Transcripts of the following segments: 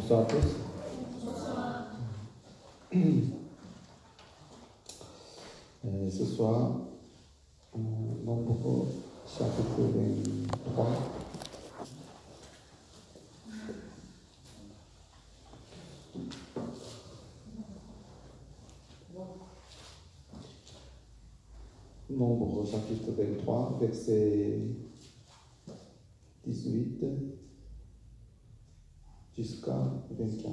Bonsoir à tous. Ce soir, Nombre chapitre 23. Nombre chapitre 23, verset 18 jusqu'à 24.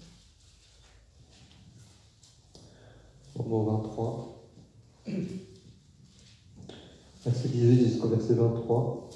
Nombre 23, verset 18 jusqu'au verset 23.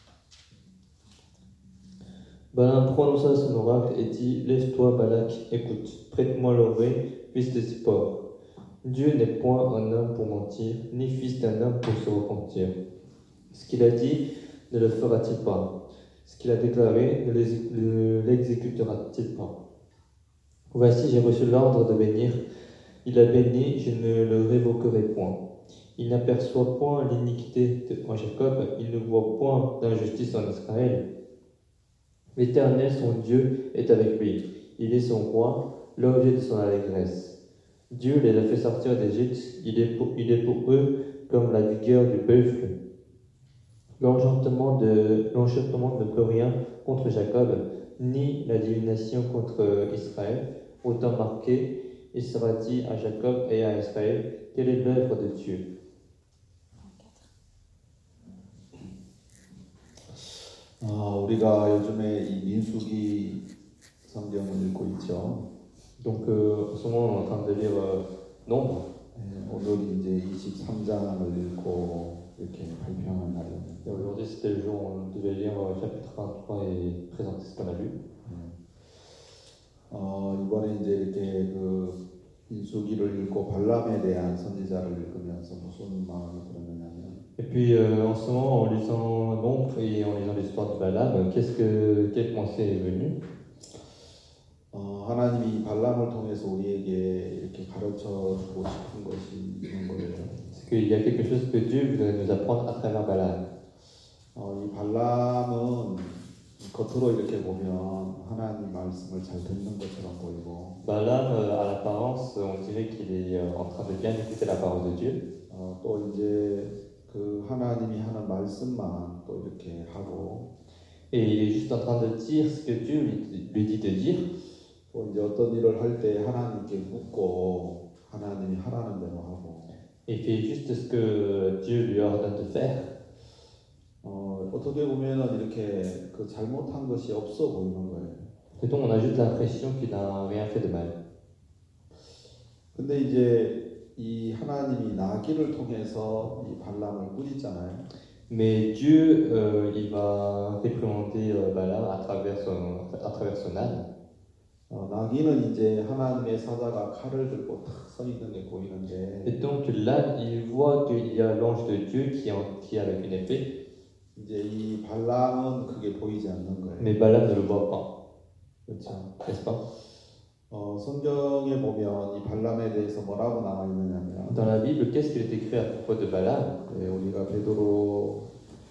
Balaam prononça son oracle et dit: Lève-toi, Balak, écoute, prête-moi l'oreille, fils de Zippor. Dieu n'est point un homme pour mentir, ni fils d'un homme pour se repentir. Ce qu'il a dit, ne le fera-t-il pas? Ce qu'il a déclaré, ne l'exécutera-t-il pas? Voici, j'ai reçu l'ordre de bénir. Il a béni, je ne le révoquerai point. Il n'aperçoit point l'iniquité en Jacob, il ne voit point d'injustice en Israël. L'Éternel, son Dieu, est avec lui. Il est son roi, l'objet de son allégresse. Dieu les a fait sortir d'Égypte, il est pour eux comme la vigueur du buffle. L'enchantement ne peut rien contre Jacob, ni la divination contre Israël. Autant marqué, il sera dit à Jacob et à Israël, quelle est l'œuvre de Dieu? 우리가 요즘에 이 민수기 성경을 읽고 있죠. Donc, en ce moment, on est en train de lire Nombre. 오늘 이제 23장을 읽고 이렇게 발표하는 날입니다. Et aujourd'hui, c'était le jour où on devait lire chapitre 23 et présenter ce qu'on a lu. 이번에 이제 이렇게 그 민수기를 읽고 발람에 대한 선지자를 읽으면서 무슨 마음이 들었느냐면, Et puis, en ce moment, en lisant Nombre et en lisant l'histoire de Balaam, quelle pensée est venue? 하나님이 발람을 통해서 우리에게 이렇게 가르쳐 주고 싶은 것이 있는 거예요. C'est qu'il y a quelque chose que Dieu voudrait nous apprendre à travers Balaam. 이 발람은 겉으로 이렇게 보면 하나님 말씀을 잘 듣는 것처럼 보이고, Balaam, à l'apparence, on dirait qu'il est en train de bien écouter la parole de Dieu. 또 이제 그 하나님이 하는 말씀만 또 이렇게 하고, Et il est juste en train de dire ce que Dieu lui dit de dire. 또 이제 어떤 일을 할 때 하나님께 묻고 하나님이 하라는 대로 하고, Et il fait juste ce que Dieu lui ordonne de faire. 어떻게 보면은 이렇게 그 잘못한 것이 없어 보이는 거예요. Et donc on a juste l'impression qu'il n'a rien fait de mal. 근데 이제 이 하나님이 나귀를 통해서 이 발람을 꾸짖잖아요. Mais Dieu, il va réprimander Balaam à travers son âne. 나귀는 이제 하나님의 사자가 칼을 들고 탁 서 있는 게 보이는데, Et donc là, il voit qu'il y a l'ange de Dieu qui est avec une épée. 이제 이 발람은 그게 보이지 않는 거예요. Mais Balaam ne le voit pas, 그렇죠. n'est-ce pas? 성경에 보면 이 발람에 대해서 뭐라고 나와 있느냐면, Dans la Bible, qu'est-ce qu'il est écrit à propos de Balaam? 우리가 베드로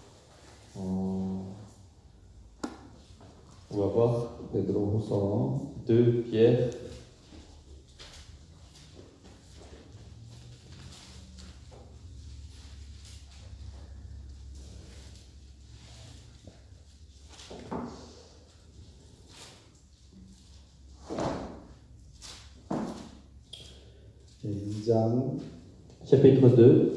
On va voir 베드로후서 2 Pierre. 네, 2장 Chapitre 2,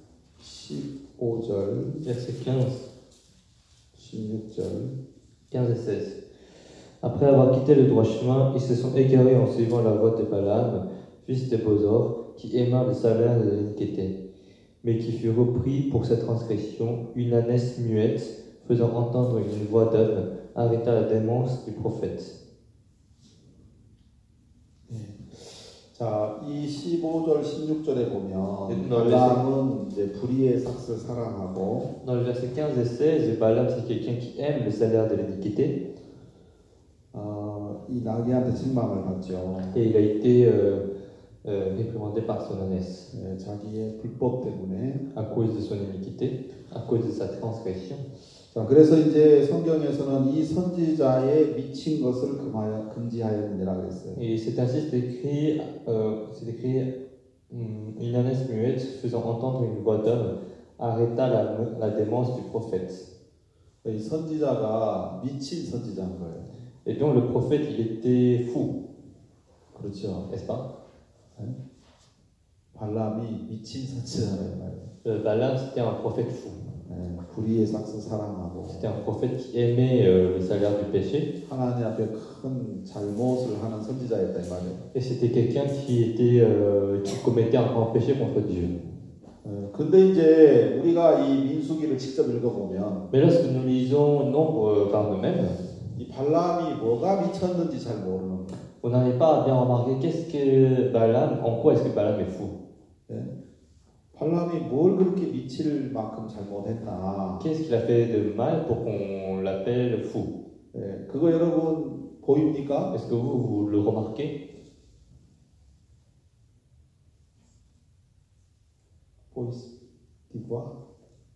15절, versets 15, 16절. 15 et 16. Après avoir quitté le droit chemin, ils se sont égarés en suivant la voie de Balaam, fils de Bosor, qui aima le salaire de l'iniquité, mais qui fut repris pour sa transgression. Une ânesse muette, faisant entendre une voix d'homme, arrêta la démence du prophète. 자, 이 15절, 16절에 보면 네, 발람은 이제 불의의 삭슬 사랑하고, Dans le verset 15 et 16, Balaam c'est quelqu'un qui aime le salaire de l'iniquité, 이 나귀한테 책망을 받죠. et il a été réprimandé par son ânesse 자기의 불법 때문에. à cause de son iniquité, à cause de sa transgression. 자, 그래서 이제 성경에서는 이 선지자의 미친 것을 금지하였느니라 그랬어요. Et c'est ainsi c'est écrit une ânesse muette faisant entendre une voix d'homme arrêta la démence du prophète. 이 선지자가 미친 선지자인 거예요. Et donc le prophète, il était fou, 그렇죠. n'est-ce pas? 발람이 미친 선지자란 말이에요. Balaam, c'était un prophète fou. 불의의 삭스 사랑하고 C'était un prophète qui aimait le salaire du péché. 하나님 앞에 큰 잘못을 하는 선지자였다 이 말이에요. Et c'était quelqu'un qui commettait un grand péché contre Dieu. 근데 이제 우리가 이 민수기를 직접 읽어보면 Mais lorsque nous lisons Nombre par nous-mêmes, 이 발람이 뭐가 미쳤는지 잘 모르는 거예요. on n'arrive pas à bien remarquer qu'est-ce que Balaam, en quoi est-ce que Balaam est fou. 발람이 뭘 그렇게 미칠 만큼 잘못했나? Qu'est-ce qu'il a fait de mal pour qu'on l'appelle fou? 그거 여러분 보입니까? Est-ce que vous le remarquez? Dis-moi.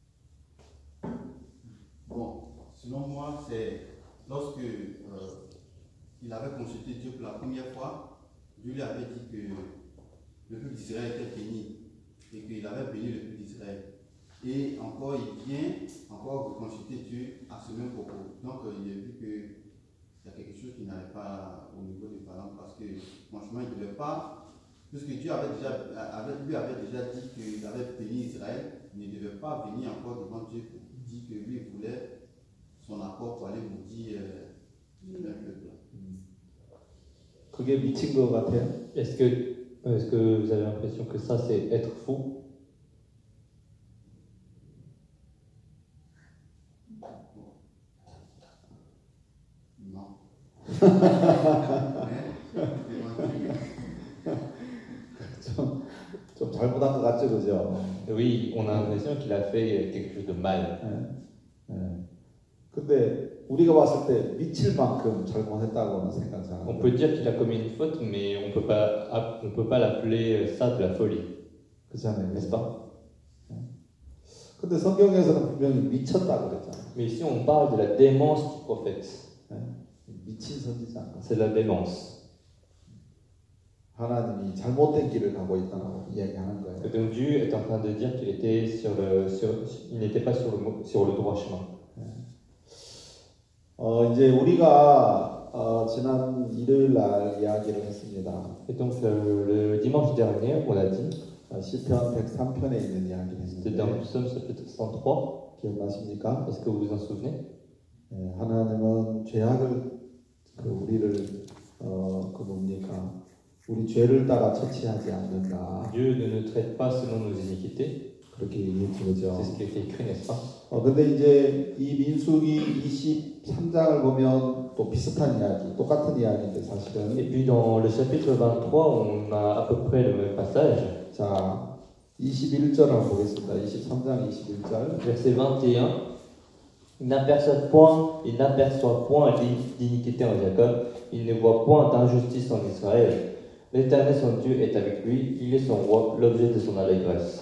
Bon, selon moi, c'est lorsque il avait consulté Dieu pour la première fois, Dieu lui avait dit que le peuple d'Israël était béni et qu'il avait béni le peuple d'Israël. Et encore, il vient encore consulter Dieu à ce même propos. Donc, il a vu qu'il y a quelque chose qui n'allait pas au niveau de Balaam parce que, franchement, il ne devait pas, puisque Dieu lui avait déjà dit qu'il avait béni Israël, il ne devait pas venir encore devant Dieu pour dire que lui voulait son accord pour aller maudire le même peuple. 그게 미친 것 같아요. Est-ce que vous avez l'impression que ça, c'est être fou? Non. 좀 잘못한 것 같죠, 그죠? Oui, on a l'impression qu'il a fait quelque chose de mal. 근데 우리가 봤을 때 미칠 만큼 잘못했다고는 생각하지 않아요. On peut dire qu'il a commis une faute, mais on peut pas l'appeler ça de la folie, 그렇잖아요. n'est-ce pas? 근데 성경에서는 분명히 미쳤다고 그랬잖아요. Mais ici, on parle de la démence du prophète. 미친 선지자인 거. C'est la démence. 하나님이 잘못된 길을 가고 있다고 이야기하는 거예요. Et donc Dieu est en train de dire qu'il était il n'était pas sur le droit chemin. 이제 우리가 지난 일요일 날 이야기를 했습니다. Et donc le dimanche dernier, on a dit, 시편 103편에 있는 이야기를 c'était dans 했는데 le psaume chapitre 103. 기억나십니까? Est-ce que vous vous en souvenez? 하나님은 죄악을 우리를 우리 죄를 따라 처치하지 않는다. Dieu ne nous traite pas selon nos iniquités. 그렇게 얘기했죠, 그죠? C'est ce qui a été écrit, n'est-ce pas? 근데 이제 이 민수기 23장을 보면 또 비슷한 이야기, 똑같은 이야기인데 사실은. Et puis dans le chapitre 23, on a à peu près le même passage. 자, 21절 한번 보겠습니다. 23장 21절. Verset 21. Il n'aperçoit point d'iniquité en Jacob, il ne voit point d'injustice en Israël. L'Éternel son Dieu est avec lui, il est son roi, l'objet de son allégresse.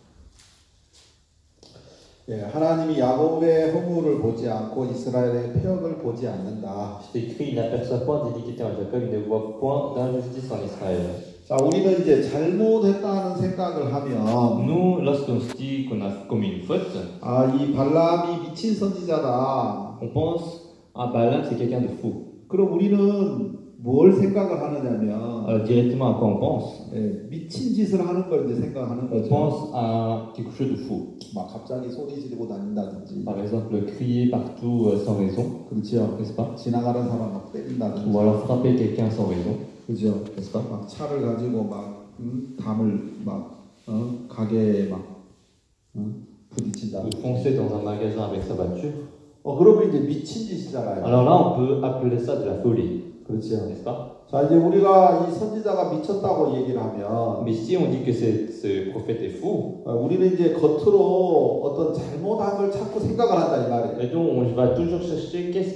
하나님이 야곱의 허물을 보지 않고 이스라엘의 폐역을 보지 않는다. C'est écrit, il n'aperçoit point d'iniquité en Jacob, il ne voit point d'injustice en Israël. 자, 우리는 이제 잘못했다는 생각을 하면, Nous, lorsqu'on se dit qu'on a commis une faute, 이 발람이 미친 선지자다. on pense, ah Balaam c'est quelqu'un de fou. 그럼 우리는 뭘 생각을 하느냐면, Alors directement à quoi on pense? 미친 짓을 하는 걸 이제 생각하는 On 거죠. pense à quelque chose de fou. 막 갑자기 소리 지르고 다닌다든지, Par exemple, crier partout sans raison, 그렇죠. n'est-ce pas? 지나가는 사람 막 때린다든지, Ou alors frapper quelqu'un sans raison, 그죠. n'est-ce pas? 막 차를 가지고 막 담을 막 가게에 막 부딪힌다. Ou foncer dans un magasin avec sa voiture. 그러면 이제 미친 짓이잖아요. Alors là, on peut appeler ça de la folie, 그렇죠. n'est-ce pas? 자, 이제 우리가 이 선지자가 미쳤다고 얘기를 하면, Mais si on dit que ce prophète est fou, 우리는 이제 겉으로 어떤 잘못한 걸 자꾸 생각을 한다 이 말이에요. et donc on va toujours chercher qu'est-ce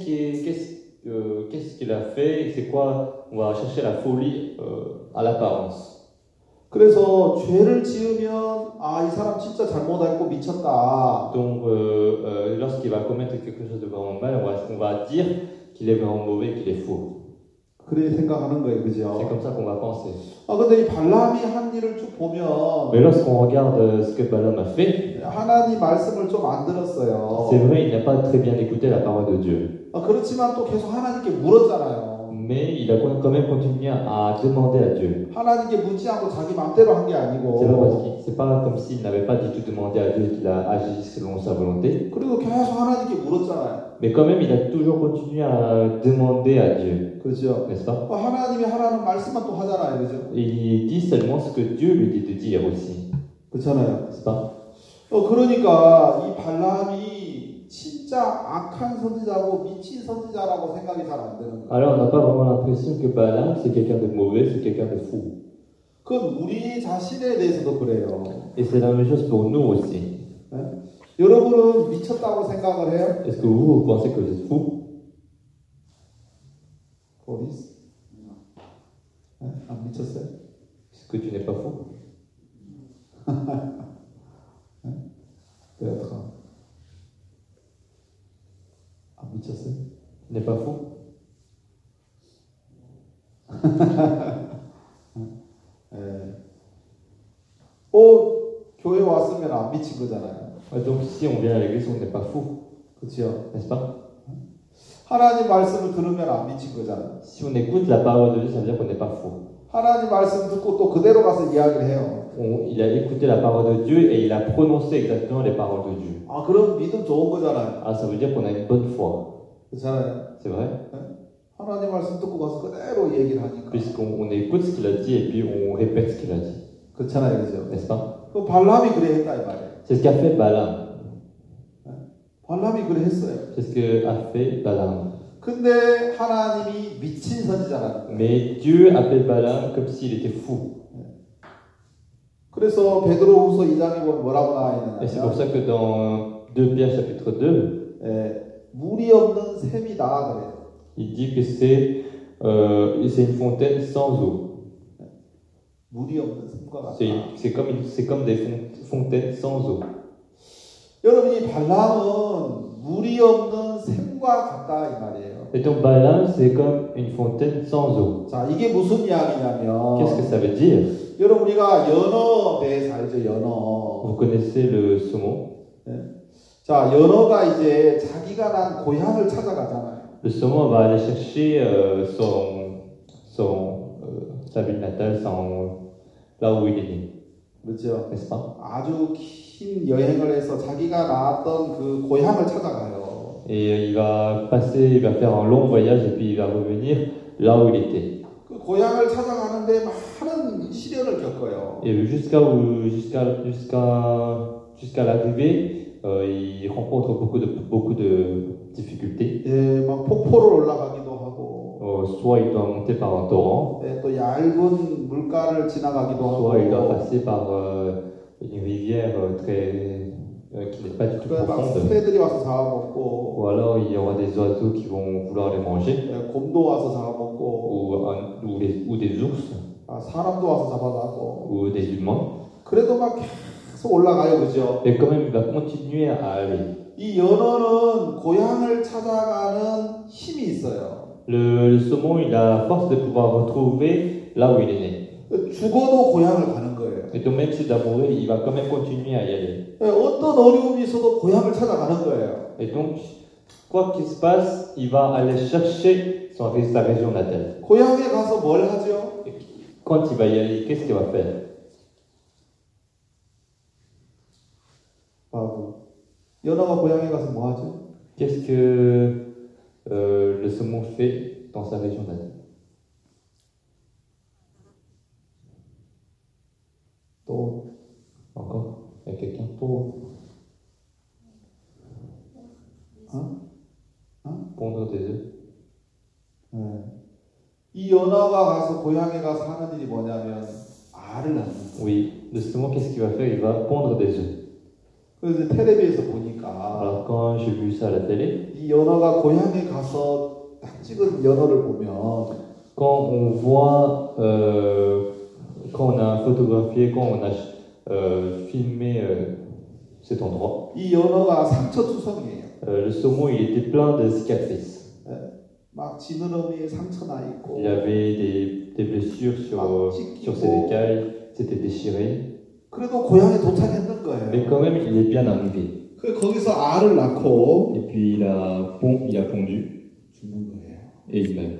qu'il a fait, c'est quoi, on va chercher la folie à l'apparence. 그래서 죄를 지으면 아, 이 사람 진짜 잘못했고 미쳤다. Donc, lorsqu'il va commettre quelque chose de vraiment mal, on va dire qu'il est vraiment mauvais, qu'il est fou. 그렇게 생각하는 거예요, C'est 그죠? comme ça qu'on va penser. 아, 근데 이 발람이 한 일을 쭉 보면 Mais lorsqu'on regarde ce que Balaam a fait, 하나님 말씀을 좀 안 들었어요. c'est vrai, il n'a pas très bien écouté la parole de Dieu. 아, 그렇지만 또 계속 하나님께 물었잖아요. Mais il a quand même continué à demander à Dieu. 하나님께 묻지 않고 자기 마음대로 한 게 아니고. C'est pas comme s'il n'avait pas du tout demandé à Dieu et qu'il a agi selon sa volonté. 그리고 계속 하나님께 물었잖아요. Mais quand même, il a toujours continué à demander à Dieu. 그렇죠? N'est-ce pas? 하나님이 하라는 말씀만 또 하잖아요, 그죠? Et il dit seulement ce que Dieu lui dit de dire aussi. 그렇잖아요. N'est-ce pas? 그러니까 이 발람이 진짜 악한 선지자고 미친 선지자라고 생각이 잘 안 되는 거예요. Alors, on n'a pas vraiment l'impression que Balaam, c'est quelqu'un de mauvais, c'est quelqu'un de fou. 그건 우리 자신에 대해서도 그래요. Et c'est la même chose pour nous aussi. 네? 여러분은 미쳤다고 생각을 해요? Est-ce que vous pensez que vous êtes fou? 보리스? 네? 안 미쳤어요? Est-ce que tu n'es pas fou? 베아트가 안 미쳤어요? Tu n'es pas fou? 네. 교회 왔으면 안 미친 거잖아요. Donc, si on vient à l'église, on n'est pas fou. 그렇죠? N'est-ce pas? 하나님 말씀을 들으면 안 미친 거잖아요. Si on écoute la parole de Dieu, ça veut dire qu'on n'est pas fou. 하나님 말씀 듣고 또 그대로 가서 이야기를 해요. Il a écouté la parole de Dieu et il a prononcé exactement les paroles de Dieu. 아, 그럼 믿음 좋은 거잖아요. Ah, ça veut dire qu'on a une bonne foi. 그렇잖아요. C'est vrai? 하나님 말씀 듣고 가서 그대로 얘기를 하니까. Puisqu'on écoute ce qu'il a dit et puis on répète ce qu'il a dit. 그렇잖아요, 그죠? N'est-ce pas? 그 발람이 그래 했다 이 말이에요. C'est ce qu'a fait Balaam. 발람이 그래 했어요. C'est ce qu'a fait Balaam. 근데 하나님이 미친 선지자라는 거예요. Mais Dieu appelle Balaam comme s'il était fou. 그래서 베드로후서 2장에 보면 뭐라고 나와 Et c'est pour 있느냐? ça que dans 2 Pierre chapitre 2, 물이 없는 샘이다 그래요. il dit que c'est une fontaine sans eau. 물이 없는 샘과 같다. C'est comme des fontaines sans eau. 여러분 이 발람은 물이 없는 샘과 같다 이 말이에요. Et donc Balaam, c'est comme une fontaine sans eau. 자, 이게 무슨 이야기냐면 Qu'est-ce que ça veut dire? 여러분 우리가 연어 대해서 알죠? 연어. Vous connaissez le saumon? 자, 연어가 이제 자기가 난 고향을 찾아가잖아요. Le saumon va aller chercher sa ville natale, là où il est né. 그렇죠? N'est-ce pas? 아주 긴 여행을 해서 자기가 나왔던 그 고향을 찾아가요. Et il va faire un long voyage et puis il va revenir là où il était. 그 고향을 찾아가는데 많은 시련을 겪어요. Et jusqu'à l'arrivée, il rencontre beaucoup de difficultés. 예, 막 폭포를 올라가기도 하고, Soit il doit monter par un torrent, 예, 또 얇은 물가를 지나가기도 soit il doit 하고, passer par une rivière qui n'est pas du tout 그 막 profonde. 새들이 와서 잡아먹고, Ou alors il y aura des oiseaux qui vont vouloir les manger, 예, 곰도 와서 잡아먹고, ou des ours, 아, 사람도 와서 잡아가고. ou des humains. 그래도 막 계속 올라가요, 그죠? Et quand même, il va continuer à aller. 이 연어는 고향을 찾아가는 힘이 있어요. Le saumon, il a la force de pouvoir retrouver là où il est né. 죽어도 고향을 가는 거예요. Et donc même s'il doit mourir, il va quand même continuer à y aller. 예, 어떤 어려움이 있어도 고향을 찾아가는 거예요. Et donc, quoi qu'il se passe, il va aller chercher sa région natale. 고향에 가서 뭘 하죠? Et quand il va y aller, qu'est-ce qu'il va faire? 연어가 고향에 가서 뭐 하죠? Qu'est-ce que le saumon fait dans sa région natale? 또 Encore? Il y a quelqu'un pour pondre des œufs? 네. 이 연어가 가서 고향에 가서 하는 일이 뭐냐면 알을 낳는 거예요. Oui, le saumon, qu'est-ce qu'il va faire? Il va pondre des œufs. 그래서 텔레비에서 보니까 Alors quand j'ai vu ça à la télé, 이 연어가 고향에 가서 딱 찍은 연어를 보면 quand on voit quand on a photographié, quand on a filmé cet endroit, 이 연어가 상처투성이에요. le saumon il était plein de cicatrices. 막 지느러미에 상처 나 있고 Il y avait des blessures sur ses écailles, c'était déchiré. 그래도 고향에 도착했는 거예요. Mais quand même, il est bien arrivé. 그 거기서 알을 낳고 Et puis il a pondu 죽는 거예요. et il meurt.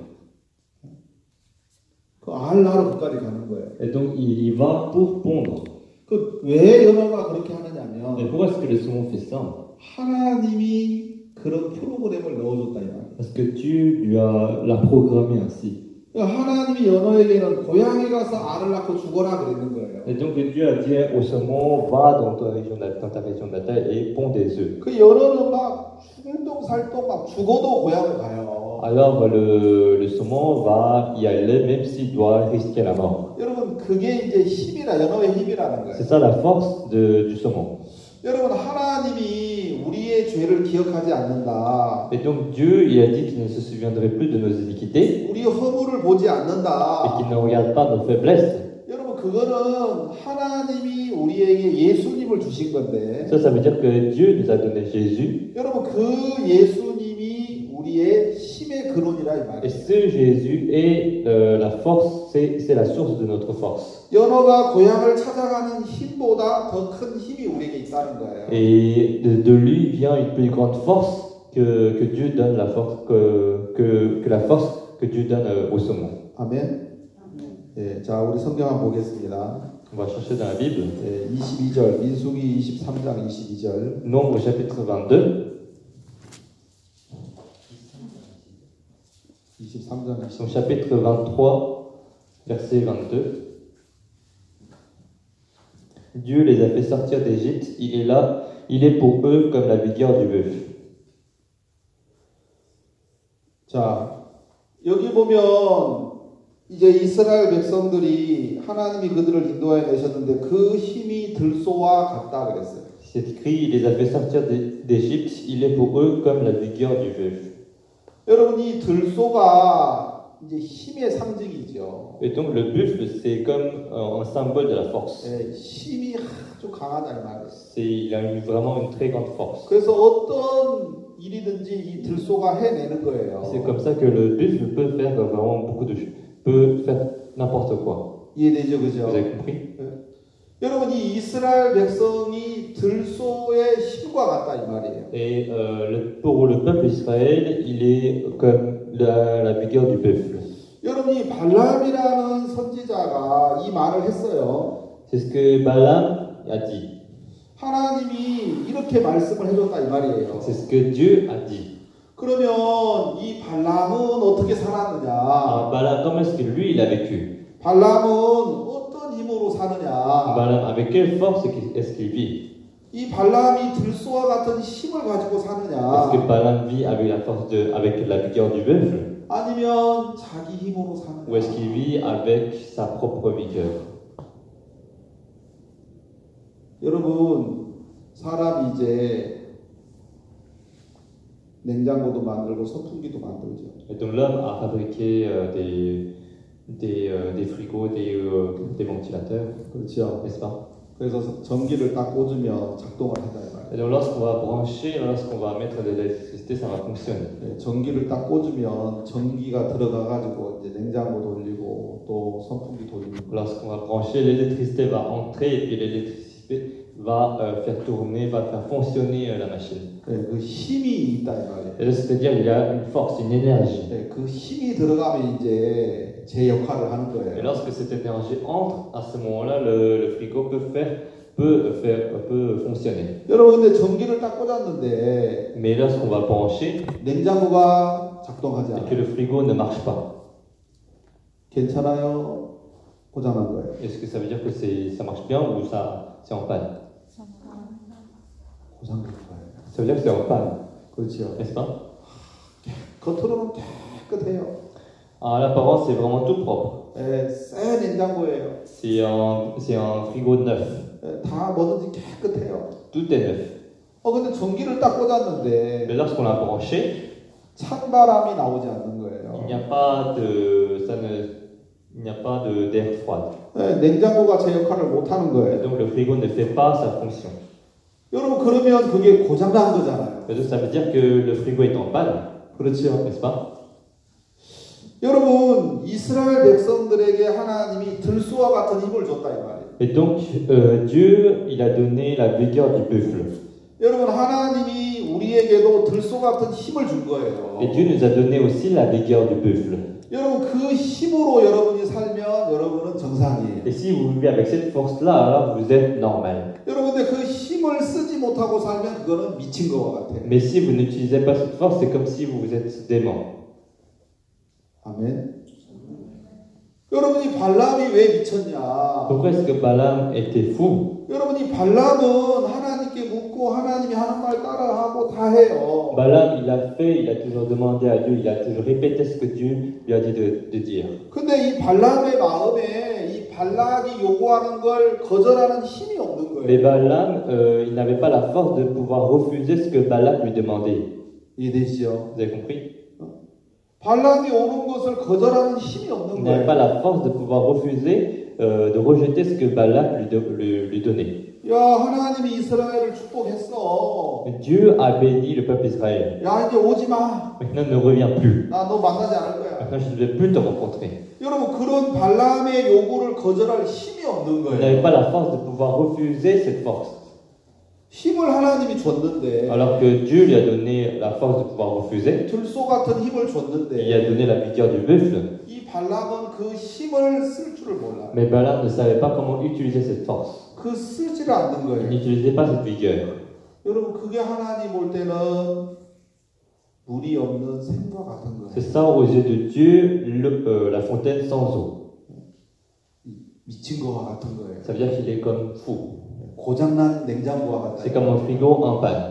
그 알 낳으러 그까지 가는 거예요. Et donc il y va pour pondre. 그 왜 연어가 그렇게 하느냐면 Et pourquoi est-ce que le saumon fait ça? 하나님이 그런 프로그램을 넣어줬다 이 말이에요. Parce que Dieu lui a l'a programmé ainsi. 하나님이 연어에게는 고향에 가서 알을 낳고 죽어라 그랬는 거예요. Et donc Dieu a dit au saumon, va dans ta région natale et pond des œufs. 그 연어는 막 충동살동 막 죽어도 고향을 가요. Alors le saumon va y aller même s'il doit risquer la mort. 여러분 그게 이제 힘이라 연어의 힘이라는 거예요. C'est ça la force du saumon. 여러분 하나님이 우리의 죄를 기억하지 않는다. Et donc Dieu, il a dit qu'il ne se souviendrait plus de nos iniquités 우리 허물을 보지 et 않는다. qu'il ne regarde pas nos faiblesses. 여러분 그거는 하나님이 우리에게 예수님을 주신 건데 Ça veut dire que Dieu nous a donné Jésus. 여러분 그 예수님이 우리의 힘의 근원이라 이 Et 말이에요. ce Jésus est la force, c'est la source de notre force. 연어가 고향을 찾아가는 힘보다 더 큰 힘이 우리에게 있다는 거예요. Et de lui vient une plus grande force que Dieu donne la force que la force que Dieu donne au saumon. 아멘. 예, 자 우리 성경 한번 보겠습니다. On va chercher dans la Bible. 예, 22절 민수기 23장 22절. Nombre chapitre 22. 23장 22절. Son chapitre 23, verset 22. Dieu les a fait sortir d'Égypte, il est là, il est pour eux comme la vigueur du bœuf. 자, 여기 보면 이제 이스라엘 백성들이 하나님이 그들을 인도해 내셨는데 그 힘이 들소와 같다 그랬어요. C'est écrit, il les a fait sortir d'Égypte, il est pour eux comme la vigueur du bœuf. 여러분 이 들소가 이제 힘의 상징이죠. Et donc le buffle, c'est comme un symbole de la force. 예, 힘이 아주 강하다 이 말이에요. Il a vraiment une très grande force. 그래서 어떤 일이든지 이 들소가 해내는 거예요. C'est comme ça que le buffle peut faire vraiment beaucoup de choses, peut faire n'importe quoi. 이해되죠, Vous 그죠? avez compris? 여러분 이 이스라엘 백성이 들소의 힘과 같다 이 말이에요. Et pour le peuple d'Israël, il est comme la vigueur du buffle. 여러분 이 발람이라는 선지자가 이 말을 했어요. C'est ce que Balaam a dit. 하나님이 이렇게 말씀을 해줬다 이 말이에요. C'est ce que Dieu a dit. 그러면 이 발람은 어떻게 살았느냐? Balaam, comment est-ce que lui, il a vécu? 발람은 어떤 힘으로 사느냐? Balaam, avec quelle force est-ce qu'il vit? 이 발람이 들소와 같은 힘을 가지고 Est-ce 사느냐? que Balaam vit avec la force avec la vigueur du buffle? 아니면 자기 힘으로 Ou est-ce 사느냐? qu'il vit avec sa propre vigueur? 여러분 사람이 이제 냉장고도 만들고 선풍기도 만들죠. Et donc l'homme a fabriqué des frigos, des ventilateurs, 그렇죠. n'est-ce pas? 그래서 전기를 딱 꽂으면 작동을 한다 이 말이에요. Et donc lorsqu'on va brancher, lorsqu'on va mettre de l'électricité, ça va fonctionner. 네, 전기를 딱 꽂으면 전기가 들어가 가지고 이제 냉장고 돌리고 또 선풍기 돌리고. Lorsqu'on va brancher, l'électricité va entrer et puis l'électricité va faire tourner, va faire fonctionner la machine. 네, 그 힘이 있다 이 말이에요. Et là, c'est-à-dire il y a une force, une énergie. 네, 그 힘이 들어가면 이제 제 역할을 하는 Et 거예요. lorsque cette énergie entre, à ce moment-là, le frigo peut fonctionner. 여러분 근데 전기를 딱 꽂았는데 Mais lorsqu'on va brancher 냉장고가 작동하지 et que 않아요. le frigo ne marche pas, 괜찮아요? 고장난 거예요. est-ce que ça veut dire que ça marche bien ou c'est en panne? 고장난 거예요. Ça veut dire que c'est en panne, 그렇죠. n'est-ce pas? 겉으로는 깨끗해요. À l'apparence, c'est vraiment tout propre. 예, 새 냉장고예요. C'est un frigo neuf. 예, 다 뭐든지 깨끗해요. Tout est neuf. 근데 전기를 딱 꽂았는데 Mais lorsqu'on l'a branché, 찬바람이 나오지 않는 il 거예요. n'y a pas de... Il n'y a pas d'air froid. 냉장고가 제 역할을 못 하는 Et 거예요. donc le frigo ne fait pas sa fonction. 여러분 그러면 그게 고장난 거잖아요. Et donc ça veut dire que le frigo est en panne, 그렇죠. n'est-ce pas? 여러분 이스라엘 백성들에게 하나님이 들소와 같은 힘을 줬다 이 말이에요. Et donc Dieu, il a donné la vigueur du buffle. 여러분 하나님이 우리에게도 들소 같은 힘을 준 거예요. Et Dieu nous a donné aussi la vigueur du buffle. 여러분 그 힘으로 여러분이 살면 여러분은 정상이에요. Et si vous vivez avec cette force-là, alors vous êtes normal. 여러분 근데 그 힘을 쓰지 못하고 살면 그거는 미친 거와 같아요. Mais si vous n'utilisez pas cette force, c'est comme si vous êtes dément. 아멘. 여러분이 발람이 왜 미쳤냐? Pourquoi est-ce que Balaam était fou? 여러분이 발람은 하나님께 묻고 하나님이 하는 말 따라하고 다 해요. Balaam, il a fait, il a toujours demandé à Dieu, il a toujours répété ce que Dieu lui a dit de dire. 근데 이 발람의 마음에 이 발락이 요구하는 걸 거절하는 힘이 없는 Mais 거예요. Balaam, il n'avait pas la force de pouvoir refuser ce que Balak lui demandait. 이해되시죠? Vous avez compris? 발람이 오는 것을 거절하는 힘이 Il 없는 n'avait pas 거예요. la force de pouvoir refuser, de rejeter ce que Balak lui donnait. 야 하나님이 이스라엘을 축복했어. Dieu a béni le peuple d'Israël. 야 이제 오지 마. Maintenant, ne reviens plus. 나 너 만나지 않을 거야. Maintenant, je ne vais plus te rencontrer. 여러분 그런 발람의 요구를 거절할 힘이 없는 Il n'avait 거예요. pas la force de pouvoir refuser cette force. 힘을 하나님이 줬는데 Alors que Dieu lui a donné la force de pouvoir refuser, 들소 같은 힘을 il a 줬는데 donné la vigueur du buffle. 이 발람은 그 힘을 쓸 줄을 몰라. Mais Balaam ne savait pas comment utiliser cette force. 그 쓰지를 않는 Il 거예요. n'utilisait pas cette vigueur. 여러분 그게 하나님 볼 때는 물이 없는 샘과 같은 C'est 거예요. ça aux yeux de Dieu, la fontaine sans eau. 미친 거와 같은 거예요. Ça veut dire qu'il est comme fou. 고장난 냉장고와 C'est 같아요. comme un frigo en panne.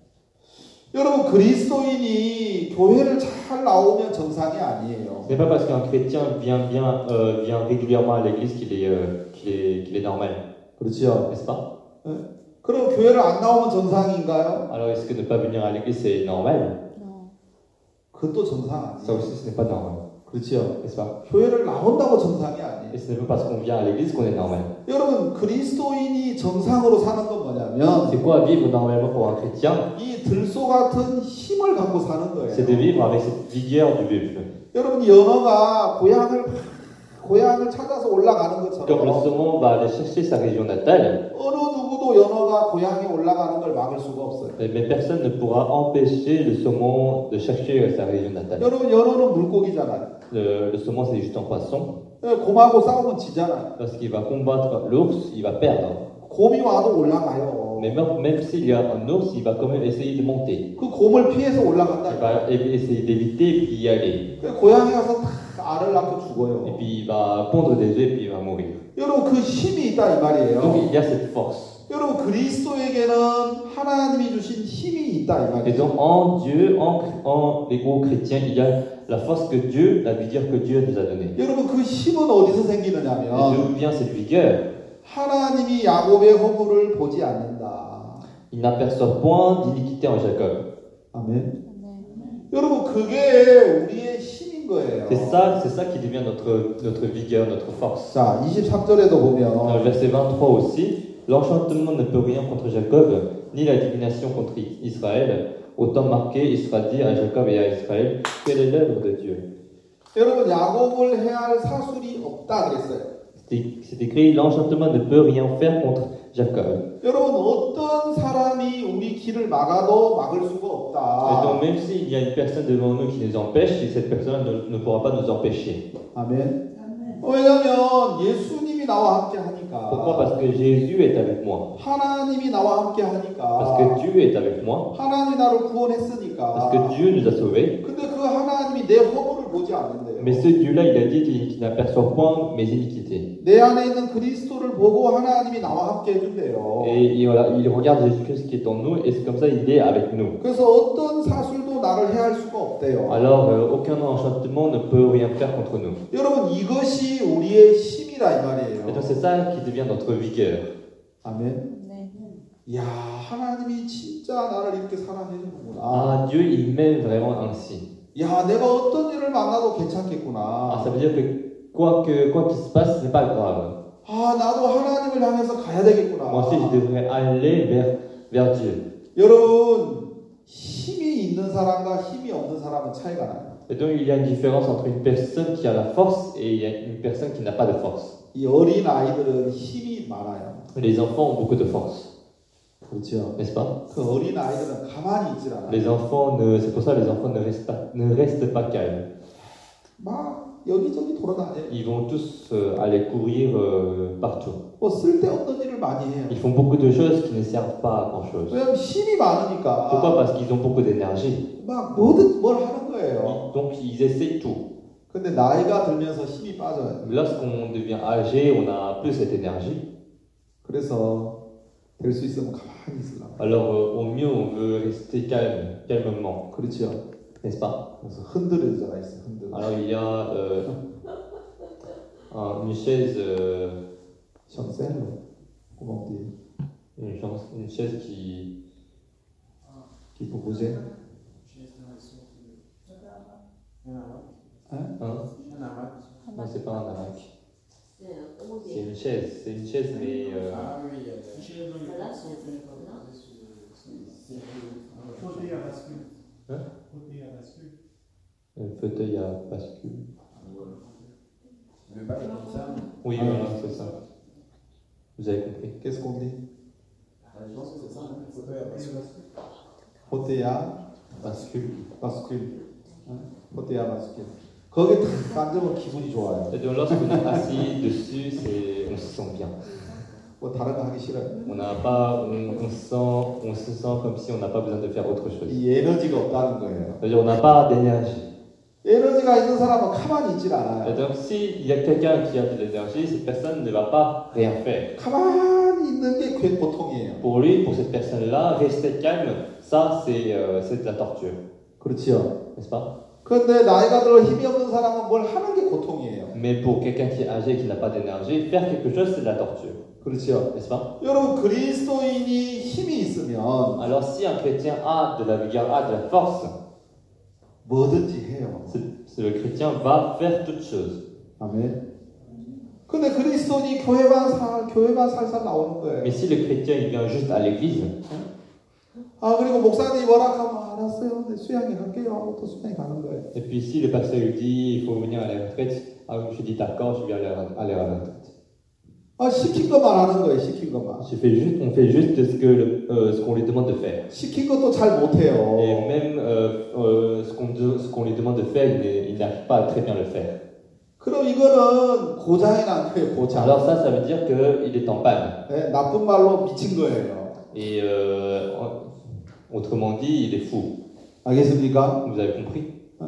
여러분 그리스도인이 교회를 잘 나오면 정상이 아니에요. Ce n'est pas parce qu'un chrétien vient régulièrement à l'église qu'il est normal, 그렇죠? n'est-ce pas? 그럼 교회를 안 나오면 정상인가요? Alors est-ce que ne pas venir à l'église c'est normal? 그것도 정상 Ça 아니에요. aussi ce n'est pas normal, 그렇죠? n'est-ce pas? 교회를 나온다고 정상이 아니에요. Et ce n'est pas parce qu'on vient à l'église qu'on est normal. 여러분 그리스도인이 정상으로 사는 건 뭐냐면 C'est quoi vivre normalement pour un chrétien? 이 들소 같은 힘을 갖고 사는 C'est de 거예요. vivre avec cette vigueur du buffle. 여러분 연어가 고향을 찾아서 올라가는 Comme le 것처럼 saumon va aller chercher sa région natale, 어느 누구도 연어가 고향에 올라가는 걸 막을 수가 없어요. mais personne ne pourra empêcher le saumon de chercher sa région natale. 여러분 연어는 물고기잖아요. Le saumon c'est juste un poisson. 곰하고 싸우면 지잖아요. Lorsqu'il va combattre l'ours, il va perdre. 곰이 와도 올라가요. Mais même s'il y a un ours, il va quand même essayer de monter. 그 곰을 피해서 Il 올라간다. va essayer d'éviter et puis y aller. 고향에 가서 다 알을 낳고 Et 죽어요. puis il va pondre des œufs et puis il va mourir. 여러분 그 힘이 있다 이 Donc 말이에요. il y a cette force. 여러분 그리스도에게는 하나님이 주신 힘이 있다 이 Et 말이에요. donc en Dieu, en les gros chrétiens, il y a la force que Dieu, la vigueur que Dieu nous a donnée. 여러분 그 힘은 어디서 Et 생기느냐면 d'où vient cette vigueur? 하나님이 야곱의 허물을 보지 않는다. Il n'aperçoit point d'iniquité en Jacob. 아멘. 여러분 그게 우리의 힘인 거예요. C'est ça qui devient notre vigueur, notre force. 자 23절에도 Dans 보면 le verset 23 aussi, l'enchantement ne peut rien contre Jacob, ni la divination contre Israël. Autant marqué, il sera dit à Jacob et à Israël, quelle est l'œuvre de Dieu? 여러분 야곱을 해할 사술이 없다 그랬어요. C'est écrit, l'enchantement ne peut rien faire contre Jacob. 여러분 어떤 사람이 우리 길을 막아도 막을 수가 Et 없다. donc même s'il y a une personne devant nous qui nous empêche, cette personne ne pourra pas nous empêcher. 아멘. 왜냐하면 예수님이 나와 함께 Pourquoi? 하니까. Parce que Jésus est avec moi. 하나님이 나와 함께 Parce 하니까. que Dieu est avec moi. 하나님이 나를 Parce 구원했으니까. que Dieu nous a sauvés. 근데 그 하나님이 내 허물을 보지 않는데요. Mais ce Dieu-là, il a dit qu'il n'aperçoit point mes iniquités. 내 안에 있는 그리스도를 보고 하나님이 나와 함께 해준대요. Et il regarde Jésus-Christ qui est en nous, et c'est comme ça il est avec nous. 그래서 어떤 사술도 나를 해할 수가 없대요. Alors, aucun enchantement ne peut rien faire contre nous. 여러분 이것이 우리의 힘이라 이 Et 말이에요. donc c'est ça qui devient notre vigueur. 아멘. 이야 하나님이 진짜 나를 이렇게 사랑해주는구나. Ah, Dieu, il m'aime vraiment ainsi. 야 내가 어떤 일을 만나도 Ah, 괜찮겠구나. ça veut dire que quoi qu'il se passe, ce n'est pas grave. 아, 나도 하나님을 향해서 가야 되겠구나. Moi aussi, je devrais aller vers Dieu. 여러분, 힘이 있는 사람과 힘이 없는 사람은 차이가 나요. Et donc, il y a une différence entre une personne qui a la force et il y a une personne qui n'a pas de force. 이 어린 아이들은 힘이 많아요. Les enfants ont beaucoup de force, 그렇죠. n'est-ce pas? 그 어린 아이들은 가만히 있질 않아요. Les enfants c'est pour ça que les enfants ne restent pas calmes. 막 여기저기 돌아다녀요. Ils vont tous aller courir partout. 뭐 쓸데없는 일을 많이 해요. Ils font beaucoup de choses qui ne servent pas à grand-chose. 왜냐면 힘이 많으니까 Pourquoi? Parce qu'ils ont beaucoup d'énergie. 막 뭐든 뭘 하는 거예요. Donc, ils essaient tout. 근데 나이가 들면서 힘이 빠져요. Lorsqu'on devient âgé, on n'a plus cette énergie. 그래서 될 수 있으면 가만히 있으라고. Alors, au mieux, on veut rester calmement, 그렇죠. n'est-ce pas? 그래서 흔들을 자가 있어요. 흔들. Alors, il y a une chaise, 션셀로 comment on dit une chaise qui peut bouger. Hein? Non, c'est pas un hamac. C'est une chaise, mais Fauteuil à bascule. Hein? Fauteuil à bascule. un fauteuil à bascule. Le bac est comme ça. Oui, Ah, voilà, c'est ça. Vous avez compris. Qu'est-ce qu'on dit? Je pense que c'est ça, hein, fauteuil à bascule. 호텔야 Bascule. 바스쿨. 호텔야 바스쿨. 거기에 딱 앉으면 기분이 좋아요. Et donc, lorsqu'on est assis dessus, on se sent bien. 뭐 다른 거 하기 싫어요. On se sent comme si on n'a pas besoin de faire autre chose. 이 에너지가 없다는 거예요. C'est-à-dire, on n'a pas d'énergie. 에너지가 있는 사람은 가만히 있질 Et 않아요. donc, s'il y a quelqu'un qui a de l'énergie, cette personne ne va pas rien faire. 가만히 있는 게 보통이에요. Pour lui, pour cette personne-là, rester calme, ça, c'est de la torture. 그렇지요. N'est-ce pas? 그런데 나이가 들어 힘이 없는 사람은 뭘 하는 게 고통이에요. Mais pour quelqu'un qui est âgé et qui n'a pas d'énergie, faire quelque chose, c'est de la torture. 그렇지요. N'est-ce pas? 여러분 그리스도인이 힘이 있으면 Alors, si un chrétien a de la vigueur, a de la force, 뭐든지 해요. le chrétien va faire toute chose. 아멘. 근데 그리스도인이 교회만 살살 나오는 거예요. Mais si le chrétien il vient juste à l'église, 아 그리고 목사님이 뭐라하면 알았어요. 네, 수양회 갈게요 하고 또 수양회 가는 거예요. et puis si le pasteur lui dit il faut venir à la retraite, ah oui, je dis d'accord, je vais aller à la retraite. 아 시킨 것만 하는 거예요. 시킨 것만. On fait juste ce qu'on lui demande de faire. 시킨 것도 잘 못해요. Et même ce qu'on lui demande de faire, il n'arrive pas à très bien le faire. 그럼 이거는 고장이 난 거예요. 고장. Alors ça veut dire qu'il est en panne. 네, 나쁜 말로 미친 거예요. Et autrement dit, il est fou. 알겠습니까? Vous avez compris?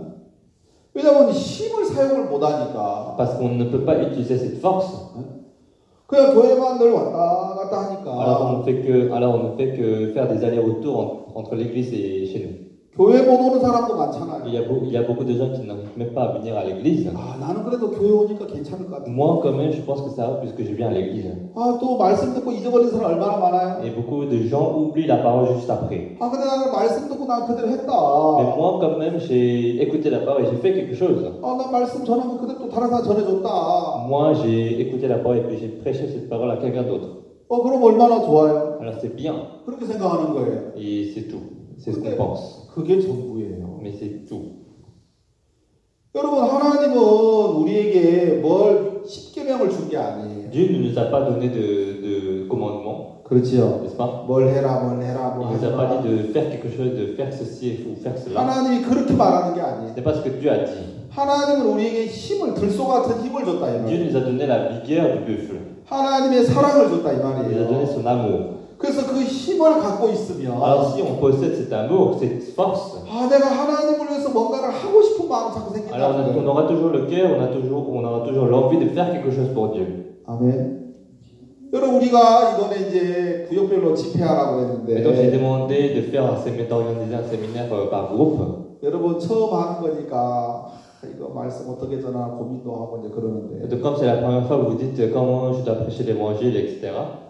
왜냐하면 힘을 사용을 못하니까. Parce qu'on ne peut pas utiliser cette force. 그냥 교회만 늘 왔다 갔다 하니까. Alors on ne fait que faire des allers-retours entre l'église et chez nous. 교회 못 오는 사람도 많잖아요. Il y a beaucoup de gens qui n'arrivent même pas à venir à l'église. 아, 나는 그래도 교회 오니까 괜찮을 것 같아. Moi, quand même, je pense que ça va puisque je viens à l'église. 아, 또 말씀 듣고 잊어버린 사람 얼마나 많아요. Et beaucoup de gens oublient la parole juste après. 아, 근데 나는 말씀 듣고 난 그대로 했다. Mais moi, quand même, j'ai écouté la parole et j'ai fait quelque chose. 아, 나 말씀 전하면 그대로 또 다른 사람 전해줬다. Moi, j'ai écouté la parole et puis j'ai prêché cette parole à quelqu'un d'autre. 그럼 얼마나 좋아요. Alors c'est bien. 그렇게 생각하는 거예요. Et c'est tout. C'est ce qu'on pense. 그게 전부예요. Mais c'est tout. 여러분, 하나님은 우리에게 뭘 십계명을 준 게 아니에요. Dieu ne nous a pas donné de commandement, 그렇지요. n'est-ce pas? 뭘 해라, 뭘 해라, 뭐 Il nous a pas dit de faire quelque chose, de faire ceci ou faire cela. 하나님이 그렇게 말하는 게 아니에요. Ce n'est pas ce que Dieu a dit. 하나님은 우리에게 힘을 들소 같은 힘을 줬다 이 Dieu 말이에요. nous a donné la vigueur du buffle. 하나님의 사랑을 줬다 이 Il nous a donné 말이에요. son amour. 그래서 그 힘을 갖고 있으면 Alors si on possède cet amour, cette force, 아 내가 하나님을 위해서 뭔가를 하고 싶은 마음 자꾸 alors 생긴다는 on 거예요. aura toujours le cœur, on aura toujours l'envie de faire quelque chose pour Dieu. 아멘. 여러분 우리가 이번에 이제 구역별로 집회하라고 Et donc j'ai 했는데 demandé de faire d'organiser un séminaire par groupe. 여러분 처음 하는 거니까 이거 말씀 어떻게 전하나 고민도 하고 이제 Et 그러는데 donc comme c'est la première fois que vous dites comment je dois prêcher l'évangile, etc.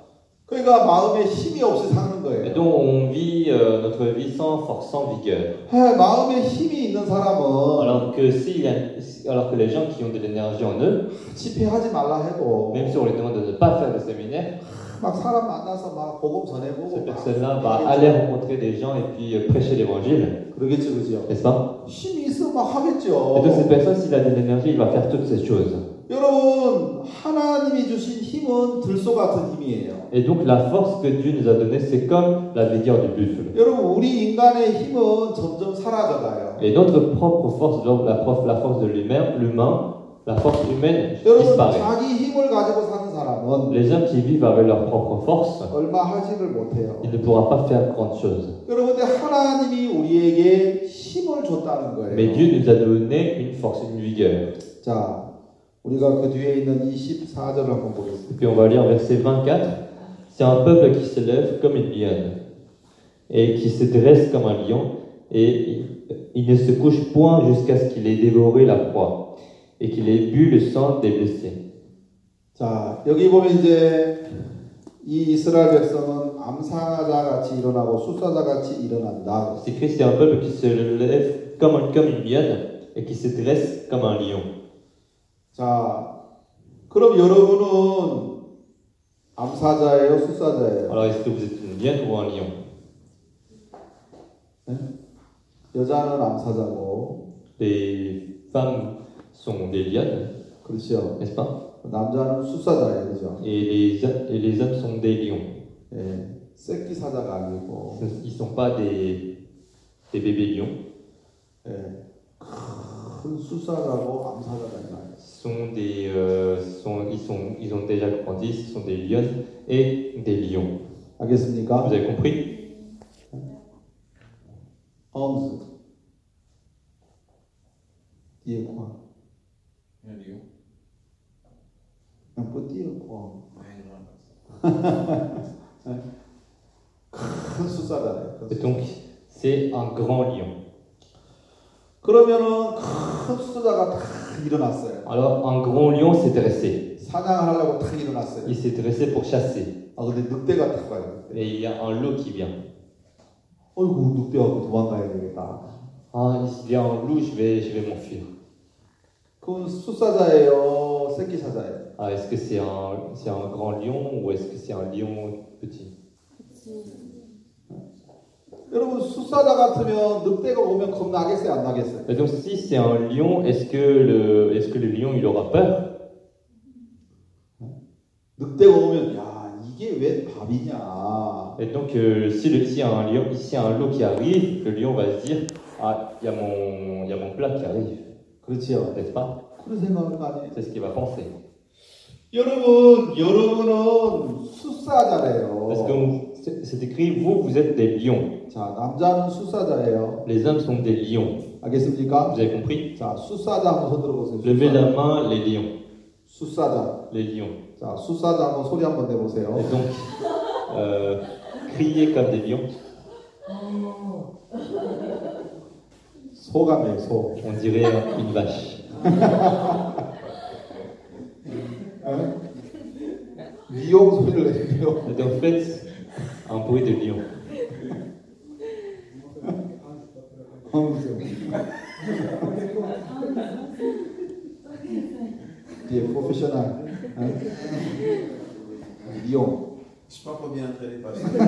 그러니까 마음에 힘이 없이 사는 Et 거예요. donc on vit notre vie sans force, sans vigueur. 마음에 힘이 있는 사람은 Alors que les gens qui ont de l'énergie en eux, 집회하지 말라 해도 même si on leur demande de ne pas faire de séminaire, 막 사람 만나서 막 복음 cette 전해보고 막 personne-là va aller rencontrer des gens et puis prêcher l'évangile, 그러겠죠, 그죠? n'est-ce pas? 힘이 있으면 막 Et donc 하겠죠. cette personne, s'il a de l'énergie, il va faire toutes ces choses. 여러분, 하나님이 주신 힘은 들소 같은 힘이에요. Et donc la force que Dieu nous a donnée, c'est comme la vigueur du buffle. 여러분, 우리 인간의 힘은 점점 사라져가요. Et notre propre force, donc la force de l'humain, la force humaine 여러분, disparaît. 자기 힘을 가지고 사는 사람은 Les hommes qui vivent avec leur propre force, 얼마 하지를 못해요. il ne pourra pas faire grande chose. 여러분, 근데 하나님이 우리에게 힘을 줬다는 Mais 거예요. Dieu nous a donné une force, une vigueur. 자, 우리가 그 뒤에 있는 24절을 한번 보겠습니다. Et puis on va lire verset 24. C'est un peuple qui se lève comme une lionne et qui se dresse comme un lion et il ne se couche point jusqu'à ce qu'il ait dévoré la proie et qu'il ait bu le sang des blessés. 자, 여기 보면 이제 이 이스라엘 백성은 암사자 같이 일어나고 숫사자 같이 일어난다. C'est écrit, c'est un peuple qui se lève comme une lionne et qui se dresse comme un lion. 자, 그럼 여러분은 암사자예요, 숫사자예요? Alors est-ce que vous êtes une lionne ou un lion? 여자는 암사자고, Les femmes sont des lionnes, 그렇죠? n'est-ce pas? 남자는 숫사자예요, 그죠? Et les hommes sont des lions. 예, 새끼 사자가 아니고, Ils ne sont pas des bébés lions. 예, 큰 숫사자고 암사자가 있나요? Ils ont déjà grandi, ce sont des lionnes et des lions. 알겠습니까? Vous avez compris? 엉스. 뒤에 quoi? Un lion. Un petit quoi? 큰 숫사자네. Et donc, c'est un grand lion. 그러면은 큰 숫사자가 탁 일어났어요. Alors, un grand lion s'est dressé. 사냥하려고 탁 일어났어요. Il s'est dressé pour chasser. 아 근데 늑대가 탁 와요. Et il y a un loup qui vient. 어이구 늑대하고 도망가야 되겠다. Ah, il y a un loup, je vais m'enfuir. 그건 숫사자예요, 새끼 사자예요. Ah, est-ce que c'est un grand lion ou est-ce que c'est un lion petit? 여러분 숫사자 같으면 늑대가 오면 겁나겠어요, 안 나겠어요? Et donc, si c'est un lion, est-ce que le lion, il aura peur? 늑대가 오면 야 이게 왜 밥이냐? Et donc, s'il y a un loup qui arrive, le lion va se dire, ah, il y a mon plat qui arrive, 그렇지요. n'est-ce pas? 그런 생각을 아니에요. C'est ce qu'il va penser. 여러분은 숫사자래요. Parce que c'est écrit, vous êtes des lions. 자, 남자는 숫사자예요. Les hommes sont des lions. 알겠습니까? Vous avez compris? 자, 숫사자 한번 손 들어보세요. Levez la main, les lions. 숫사자. Les lions. 자, 숫사자 한번 소리 한번 내보세요. Et donc, criez comme des lions. 소 같네요, 소. On dirait une vache. 미용 소리를 내요. Et donc, faites un bruit de lion. Il est professionnel. 미용. Je ne sais pas combien entraîné par ça.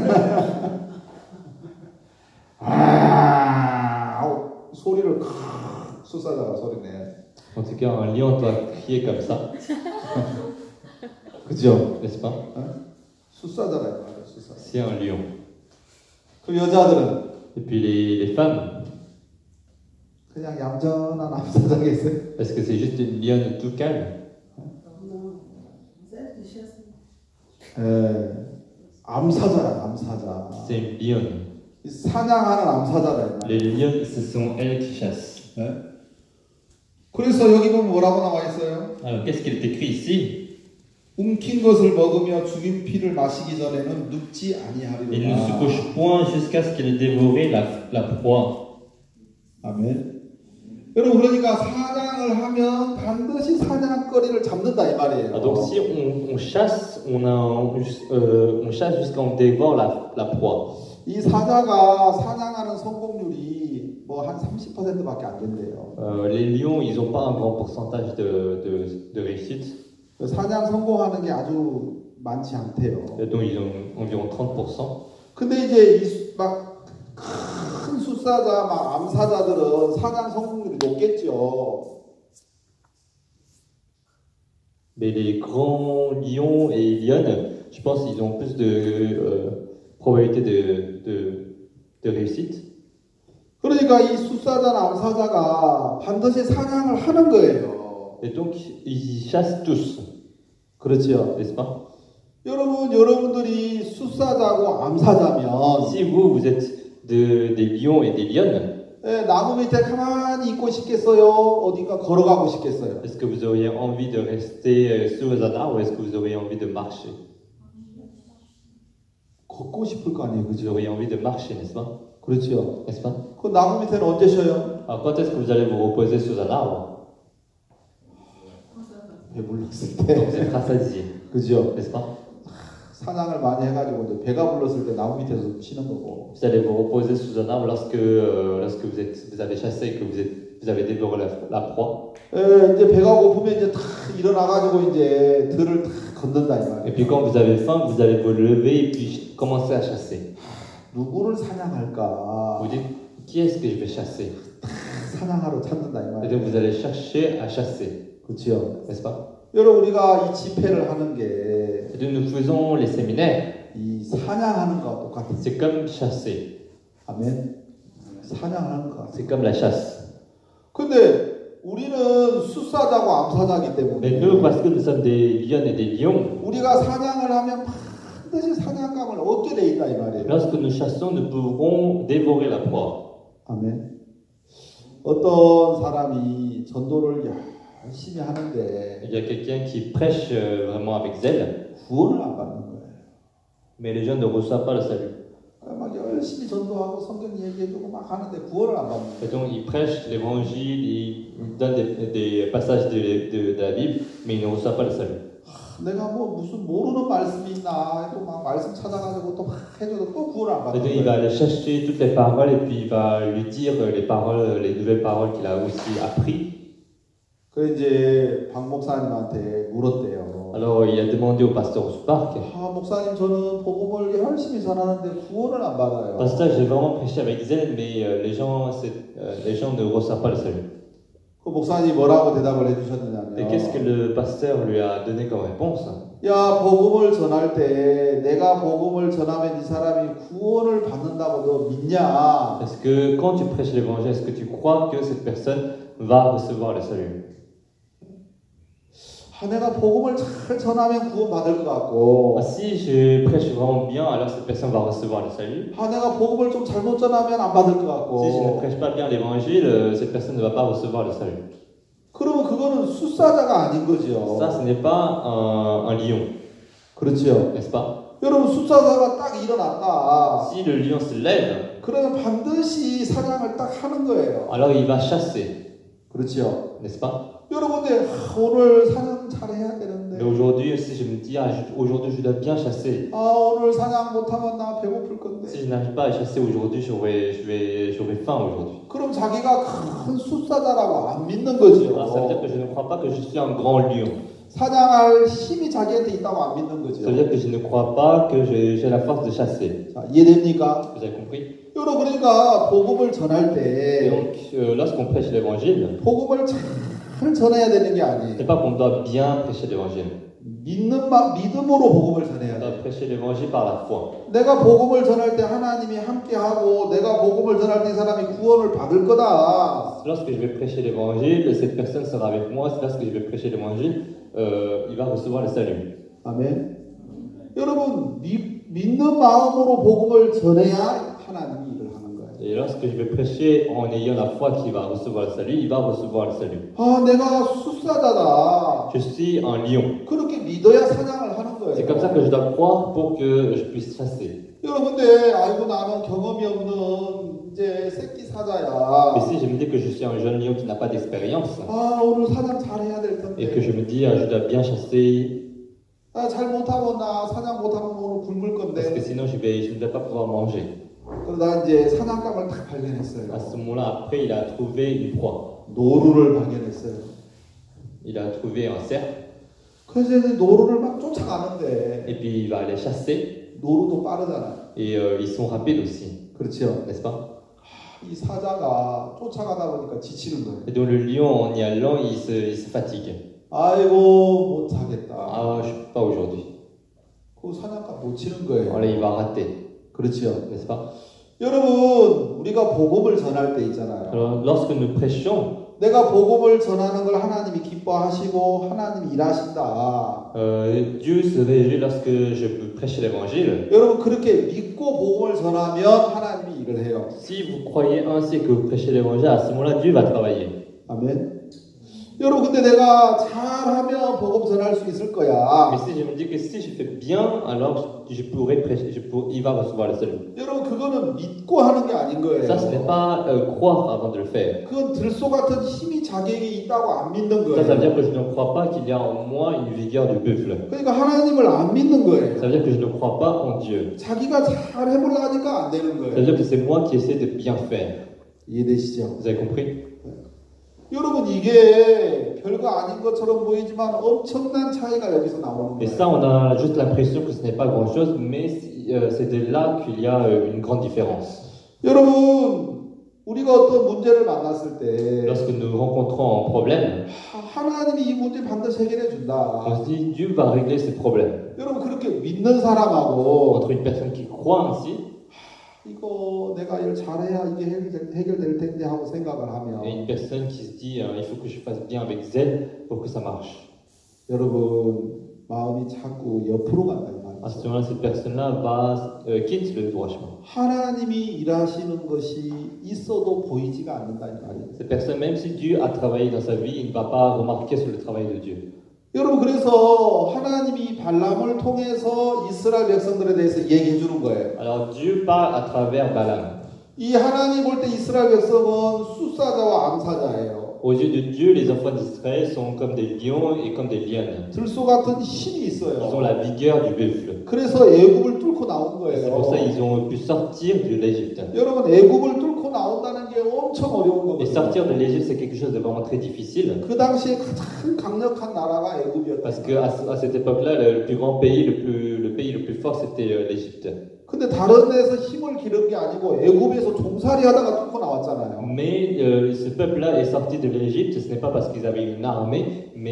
소리를 숫사자가 소리내. En tout cas, un lion doit crier comme ça, 그죠? n'est-ce pas? 숫사자가 있나요? 숫사자. C'est un lion. 그 여자들은 Et puis les femmes, 그냥 얌전한 암사자겠어요. est-ce que c'est juste une lionne tout calme? 암사자야, 암사자. C'est une lionne. 사냥하는 암사자다. Les lionnes, ce sont elles qui chassent. 그래서 여기 보면 뭐라고 나와 있어요? Alors, qu'est-ce qu'il est écrit ici? 움킨 것을 먹으며 죽인 피를 마시기 전에는 눕지 Il ne se 아니하리로다. couche point jusqu'à ce qu'il ait dévoré la proie. 아멘. 여러분 그러니까 사냥을 하면 반드시 사냥거리를 잡는다 이 말이에요. Ah, donc si on chasse, on chasse jusqu'à on dévore la proie. 이 사자가 사냥하는 성공률이 뭐 한 30%밖에 안 된대요. Les lions, ils n'ont pas un grand pourcentage de réussite. 사냥 성공하는 게 아주 많지 않대요. Donc ils ont environ 30%. 근데 이제 막 큰 숫사자, 막 암사자들은 사냥 성공률이 높겠죠. Mais les grands lions et lionnes, je pense qu'ils ont plus de probabilité de réussite. 그러니까 이 숫사자나 암사자가 반드시 사냥을 하는 거예요. Et donc ils chassent tous, 그렇죠. n'est-ce pas? 여러분들이 숫사자고 암사자면 Si vous êtes des lions et des lionnes, 나무 밑에 가만히 있고 싶겠어요? 어딘가 걸어가고 싶겠어요? est-ce que vous auriez envie de rester sous un arbre ou est-ce que vous auriez envie de marcher? 걷고 싶을 거 아니에요, Vous 그죠? auriez envie de marcher, n'est-ce pas? 그렇죠. N'est-ce pas? 그 나무 밑에는 언제 쉬어요? Alors quand est-ce que vous allez vous reposer sous un arbre? 배불렀을 Donc 때, c'est rassasié, 그죠? n'est-ce pas? 사냥을 많이 해가지고 이제 배가 불렀을 때 나무 밑에서 좀 쉬는 거고. Vous allez vous reposer sous un arbre lorsque vous avez chassé et que vous avez dévoré la proie. 이제 배가 고프면 이제 탁 일어나가지고 이제 들을 탁 걷는다 이 Et 말이에요. puis quand vous avez faim, vous allez vous lever et puis commencer à chasser. 누구를 사냥할까? Vous dites, qui est-ce que je vais chasser? 사냥하러 찾는다 이 Et 말이에요. donc vous allez chercher à chasser, 그렇죠. n'est-ce pas? 여러분 우리가 이 집회를 하는 게 이 Et donc nous faisons les séminaires, 사냥하는 거와 똑같아요. c'est comme chasser, 아멘. 사냥하는 거 같아요. c'est comme la chasse. 근데 우리는 숫사자고 암사자기 Mais nous, 때문에 parce que nous sommes des lionnes et des lions, 우리가 사냥을 하면 반드시 사냥감을 얻게 돼 있다 이 말이에요. lorsque nous chassons, nous pourrons dévorer la proie. 아멘. 어떤 사람이 전도를 열심히 하는데 Il y a quelqu'un qui prêche vraiment avec zèle, 구원을 안 받는 거예요. mais les gens ne reçoivent pas le salut. 막 열심히 전도하고 성경 얘기해주고 막 하는데 구원을 안 받는 거예요. Et donc ils prêchent l'évangile, ils donnent des passages de la Bible, mais ils ne reçoivent pas le salut. 내가 뭐 무슨 모르는 말씀이 있나 또 막 말씀 찾아가지고 또 막 해줘도 또 구원을 안 Et 받는 donc il va 거예요. aller chercher toutes les paroles et puis il va lui dire les paroles, les nouvelles paroles qu'il a aussi appris. 그 이제 박 목사님한테 물었대요. Alors il a demandé au pasteur au Spark, 아 목사님 저는 복음을 열심히 전하는데 구원을 안 받아요. pasteur, j'ai vraiment prêché avec zèle, mais les gens ne reçoivent pas le salut. 그 목사님이 뭐라고 대답을 해주셨느냐면 Et qu'est-ce que le pasteur lui a donné comme réponse? 야 복음을 전할 때 내가 복음을 전하면 이 사람이 구원을 받는다고 너 믿냐? Est-ce que quand tu prêches l'évangile, est-ce que tu crois que cette personne va recevoir le salut? 아, 내가 복음을 잘 전하면 구원 받을 것 같고 Si je prêche vraiment bien, alors cette personne va recevoir le salut. 아 내가 복음을 좀 잘못 전하면 안 받을 것 Si je ne 같고 prêche pas bien l'évangile, cette personne ne va pas recevoir le salut. 그러면 그거는 숫사자가 아닌 거죠. Ça, ce n'est pas un lion, 그렇죠. n'est-ce pas? 여러분 숫사자가 딱 일어났다. Si le lion se lève, 그러면 반드시 사냥을 딱 하는 거예요. alors il va chasser, 그렇죠. n'est-ce pas? 여러분들 오늘 사냥 잘 해야 Mais 되는데 aujourd'hui, si je me dis, aujourd'hui je dois bien chasser, 아 오늘 사냥 못하면 나 배고플 건데 si je n'arrive pas à chasser aujourd'hui, j'aurai faim aujourd'hui. 그럼 자기가 큰 숫사자라고 안 믿는 거지요. Alors ça veut dire que je ne crois pas que je suis un grand lion. 사냥할 힘이 자기한테 있다고 안 믿는 Ça 거지요. veut dire que je ne crois pas que j'ai la force de chasser. 자, 이해됩니까? Vous avez compris? 여러분 그러니까 복음을 전할 Et 때 donc, lorsqu'on prêche l'évangile, 복음을 잘 전해야 되는 게 ce 아니에요. n'est pas qu'on doit bien prêcher l'évangile. 믿음으로 복음을 전해야 On doit 돼. prêcher l'évangile par la foi. 내가 복음을 전할 때 하나님이 함께하고 내가 복음을 전할 때 이 사람이 구원을 받을 거다. Lorsque je vais prêcher l'évangile, cette personne sera avec moi. Lorsque je vais prêcher l'évangile, il va recevoir le salut. 아멘. 여러분 믿는 마음으로 복음을 전해야 하나님이 일을 하는 거예요. Et lorsque je vais prêcher en ayant la foi qu'il va recevoir le salut, il va recevoir le salut. 아 내가 숫사자다. Je suis un lion. 그렇게 믿어야 사냥을 하는 C'est comme ça 거예요. que je dois croire pour que je puisse chasser. 여러분 근데 아이고 나는 경험이 없는 이제 새끼 사자야. Mais si je me dis que je suis un jeune lion qui n'a pas d'expérience, 아, 오늘 사냥 잘해야 될 et que je 텐데. me dis je dois bien chasser, 아, 잘 못하면 나 사냥 못하면 오늘 굶을 parce que 건데. sinon je ne vais pas pouvoir manger. 그러다 이제 사냥감을 딱 발견했어요. À ce moment-là, après, il a trouvé une proie. 노루를 발견했어요. Il a trouvé un cerf, 그래서 이제 노루를 막 쫓아가는데 et puis il va aller chasser, 노루도 빠르잖아. et ils sont rapides aussi, 그렇죠. n'est-ce pas? 이 사자가 쫓아가다 보니까 지치는 거예요. Et donc le lion, en y allant, il se fatigue. 아이고 못하겠다. Ah, je ne peux pas aujourd'hui. 그 사냥감 놓치는 거예요. Voilà, il va rater, 그렇죠. n'est-ce pas? 여러분, 우리가 복음을 전할 때 있잖아요. Alors, lorsque nous prêchons, 내가 복음을 전하는 걸 하나님이 기뻐하시고 하나님이 일하신다. Dieu se réjouit lorsque je prêche l'évangile. 여러분 그렇게 믿고 복음을 전하면 하나님이 일을 해요. Si vous croyez ainsi que vous prêchez l'évangile, à ce moment-là, Dieu va travailler. 아멘. 여러분 근데 내가 잘하면 복음 전할 수 있을 거야. Mais si je me dis que si je fais bien, alors je pourrais prêcher, il va recevoir le salut. 여러분 그거는 믿고 하는 게 아닌 거예요. Ça, ce n'est pas croire avant de le faire. 그건 들소 같은 힘이 자기에게 있다고 안 믿는 Ça veut 거예요. dire que je ne crois pas qu'il y a en moi une vigueur du buffle. 그러니까 하나님을 안 믿는 거예요. Ça veut dire que je ne crois pas en Dieu. 자기가 잘 해보려 하니까 안 되는 Ça veut 거예요. dire que c'est moi qui essaie de bien faire. 이해되시죠? Vous avez compris? 여러분 이게 별거 아닌 것처럼 보이지만 엄청난 차이가 여기서 나오는 Et 거예요. ça, on a juste l'impression que ce n'est pas grand-chose, mais c'est de là qu'il y a une grande différence. 여러분 우리가 어떤 문제를 만났을 때 Lorsque nous rencontrons un problème, 하나님이 이 문제 반드시 해결해 준다. on se dit Dieu va régler ces problèmes. 여러분 그렇게 믿는 사람하고 Entre une personne qui croit ainsi 이거 내가 일 잘해야 이게 해결될 텐데 하고 생각을 et 하면 une personne qui se dit il faut que je fasse bien avec zèle pour que ça marche. 여러분 마음이 자꾸 옆으로 간다 이 À ce 말이죠. moment-là, cette personne-là quitte le droit chemin. 하나님이 일하시는 것이 있어도 보이지가 않는다 이 말이에요. Cette personne, même si Dieu a travaillé dans sa vie, il ne va pas remarquer sur le travail de Dieu. 여러분 그래서 하나님이 발람을 통해서 이스라엘 백성들에 대해서 얘기해 주는 거예요. Alors Dieu parle à travers Balaam. 이 하나님 볼 때 이스라엘 백성은 숫사자와 암사자예요. Aux yeux de Dieu, les enfants d'Israël sont comme des lions et comme des lionnes. 들소 같은 힘이 Ils ont 있어요. la vigueur du buffle. 그래서 애굽을 뚫고 나온 C'est pour ça 거예요. qu'ils ont pu sortir de l'Égypte. 여러분 애굽을 뚫고 나온다는 게 엄청 어려운 Et 거거든요. sortir de l'Égypte, c'est quelque chose de vraiment très difficile. 그 당시에 가장 강력한 나라가 애굽이었다. Parce qu'à cette époque-là, le plus grand pays, le pays le plus fort, c'était l'Égypte. 근데 다른 데서 힘을 기른 게 아니고 애굽에서 종살이 하다가 뚫고 나왔잖아요. Mais ce peuple-là est sorti de l'Égypte, ce n'est pas parce qu'ils avaient une armée, mais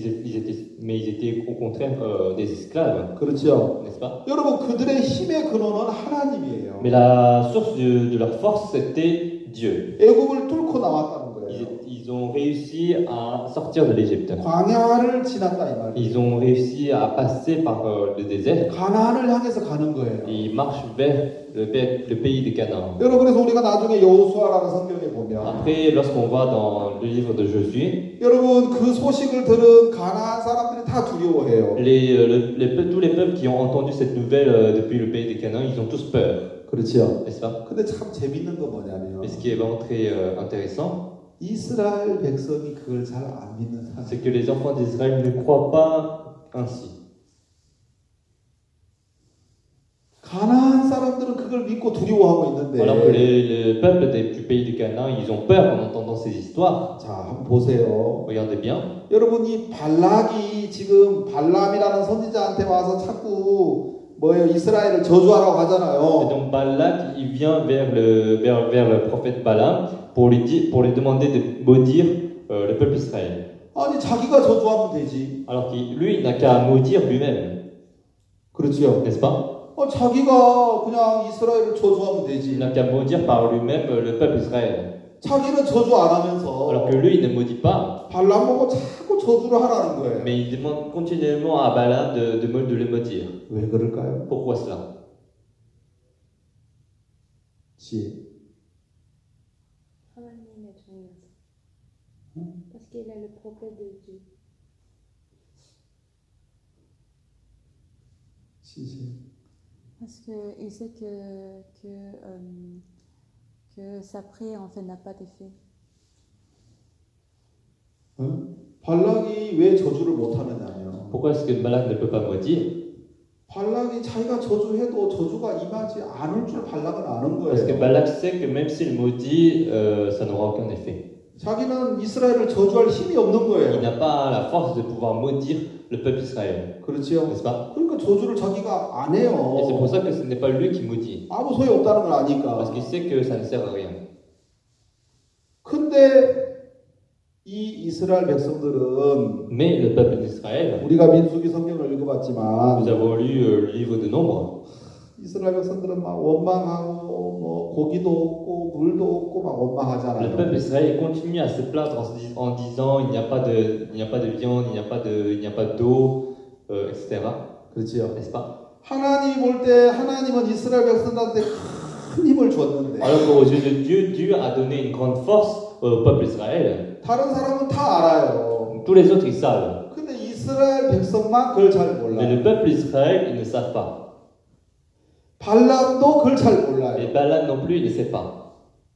ils étaient au contraire des esclaves, 그렇죠. n'est-ce pas? 여러분 그들의 힘의 근원은 하나님이에요. Mais la source de leur force, c'était Dieu. 애굽을 뚫고 나왔다는 거예요. Ils ont réussi à sortir de l'Égypte. 광야를 지났다 이 말이에요. Ils ont réussi à passer par le désert 가나안을 향해서 가는 거예요. et ils marchent vers le pays de Canaan. 여러분 그래서 우리가 나중에 여호수아라는 성경에 보면 Après, lorsqu'on va dans le livre de Josué, 여러분 그 소식을 들은 가나안 사람들이 다 두려워해요. tous les peuples qui ont entendu cette nouvelle depuis le pays de Canaan, ils ont tous peur, 그렇죠. n'est-ce pas? 근데 참 재밌는 건 뭐냐면 Mais ce qui est vraiment très intéressant, 이스라엘 백성이 그걸 잘 안 믿는 사람. c'est que les enfants d'Israël ne croient pas ainsi. 가나안 사람들은 그걸 믿고 두려워하고 Alors que 있는데 le peuple du pays de Canaan, ils ont peur en entendant ces histoires. 자 한번 보세요. Regardez bien. 여러분 이 발락이 지금 발람이라는 선지자한테 와서 자꾸 뭐예요 이스라엘을 저주하라고 Et 하잖아요. donc Balak, il vient vers le prophète Balaam pour lui demander de maudire le peuple d'Israël. 아니 자기가 저주하면 되지. Alors que lui, il n'a qu'à maudire lui-même, 그렇죠. n'est-ce pas? 자기가 그냥 이스라엘을 저주하면 Il 되지. n'a qu'à maudire par lui-même le peuple d'Israël. 자기는 저주 안 Alors 하면서 que lui, il ne maudit pas, 발람 보고 자꾸 저주를 하라는 거예요. mais il demande continuellement à Balaam de le maudire. 왜 그럴까요? Pourquoi cela? 지혜. 하나님의 종이어서. Parce qu'il est le prophète de Dieu. 지혜. Parce qu'il sait que que sa prière en fait n'a pas d'effet. 응? 발락이 왜 저주를 못하느냐면 Pourquoi est-ce que Balak ne peut pas maudire? 발락이 자기가 저주해도 저주가 임하지 않을 줄 발락은 아는 Parce que 거예요. Balak sait que même s'il maudit, ça n'aura aucun effet. 자기는 이스라엘을 저주할 힘이 없는 Il 거예요. n'a pas la force de pouvoir maudire le peuple d'Israël, 그렇지요? n'est-ce pas? 그러니까 저주를 자기가 안 Et c'est pour 해요. ça que ce n'est pas lui qui maudit, 아무 소용 없다는 걸 아니까. parce qu'il sait que ça ne sert à rien. 근데 이 이스라엘 백성들은 Mais le peuple d'Israël, 우리가 민수기 성경을 읽어봤지만 nous avons lu le livre de Nombre. 이스라엘 백성들은 막 원망하고 뭐 고기도 없고 물도 없고 막 Le 원망하잖아요. peuple d'Israël continue à se plaindre en disant il n'y a pas de viande, il n'y a pas d'eau, etc. 그렇지요. N'est-ce pas? 하나님이 볼 때 하나님은 이스라엘 백성들한테 큰 힘을 줬는데 Alors qu'aux yeux de Dieu, Dieu a donné une grande force au peuple d'Israël. 다른 사람은 다 알아요. Tous les autres, ils savent. 근데 이스라엘 백성만 그걸 잘 Mais 몰라요. le peuple d'Israël, ils ne savent pas. 발람도 그걸 잘 Et 몰라요. Balak non plus, il ne sait pas.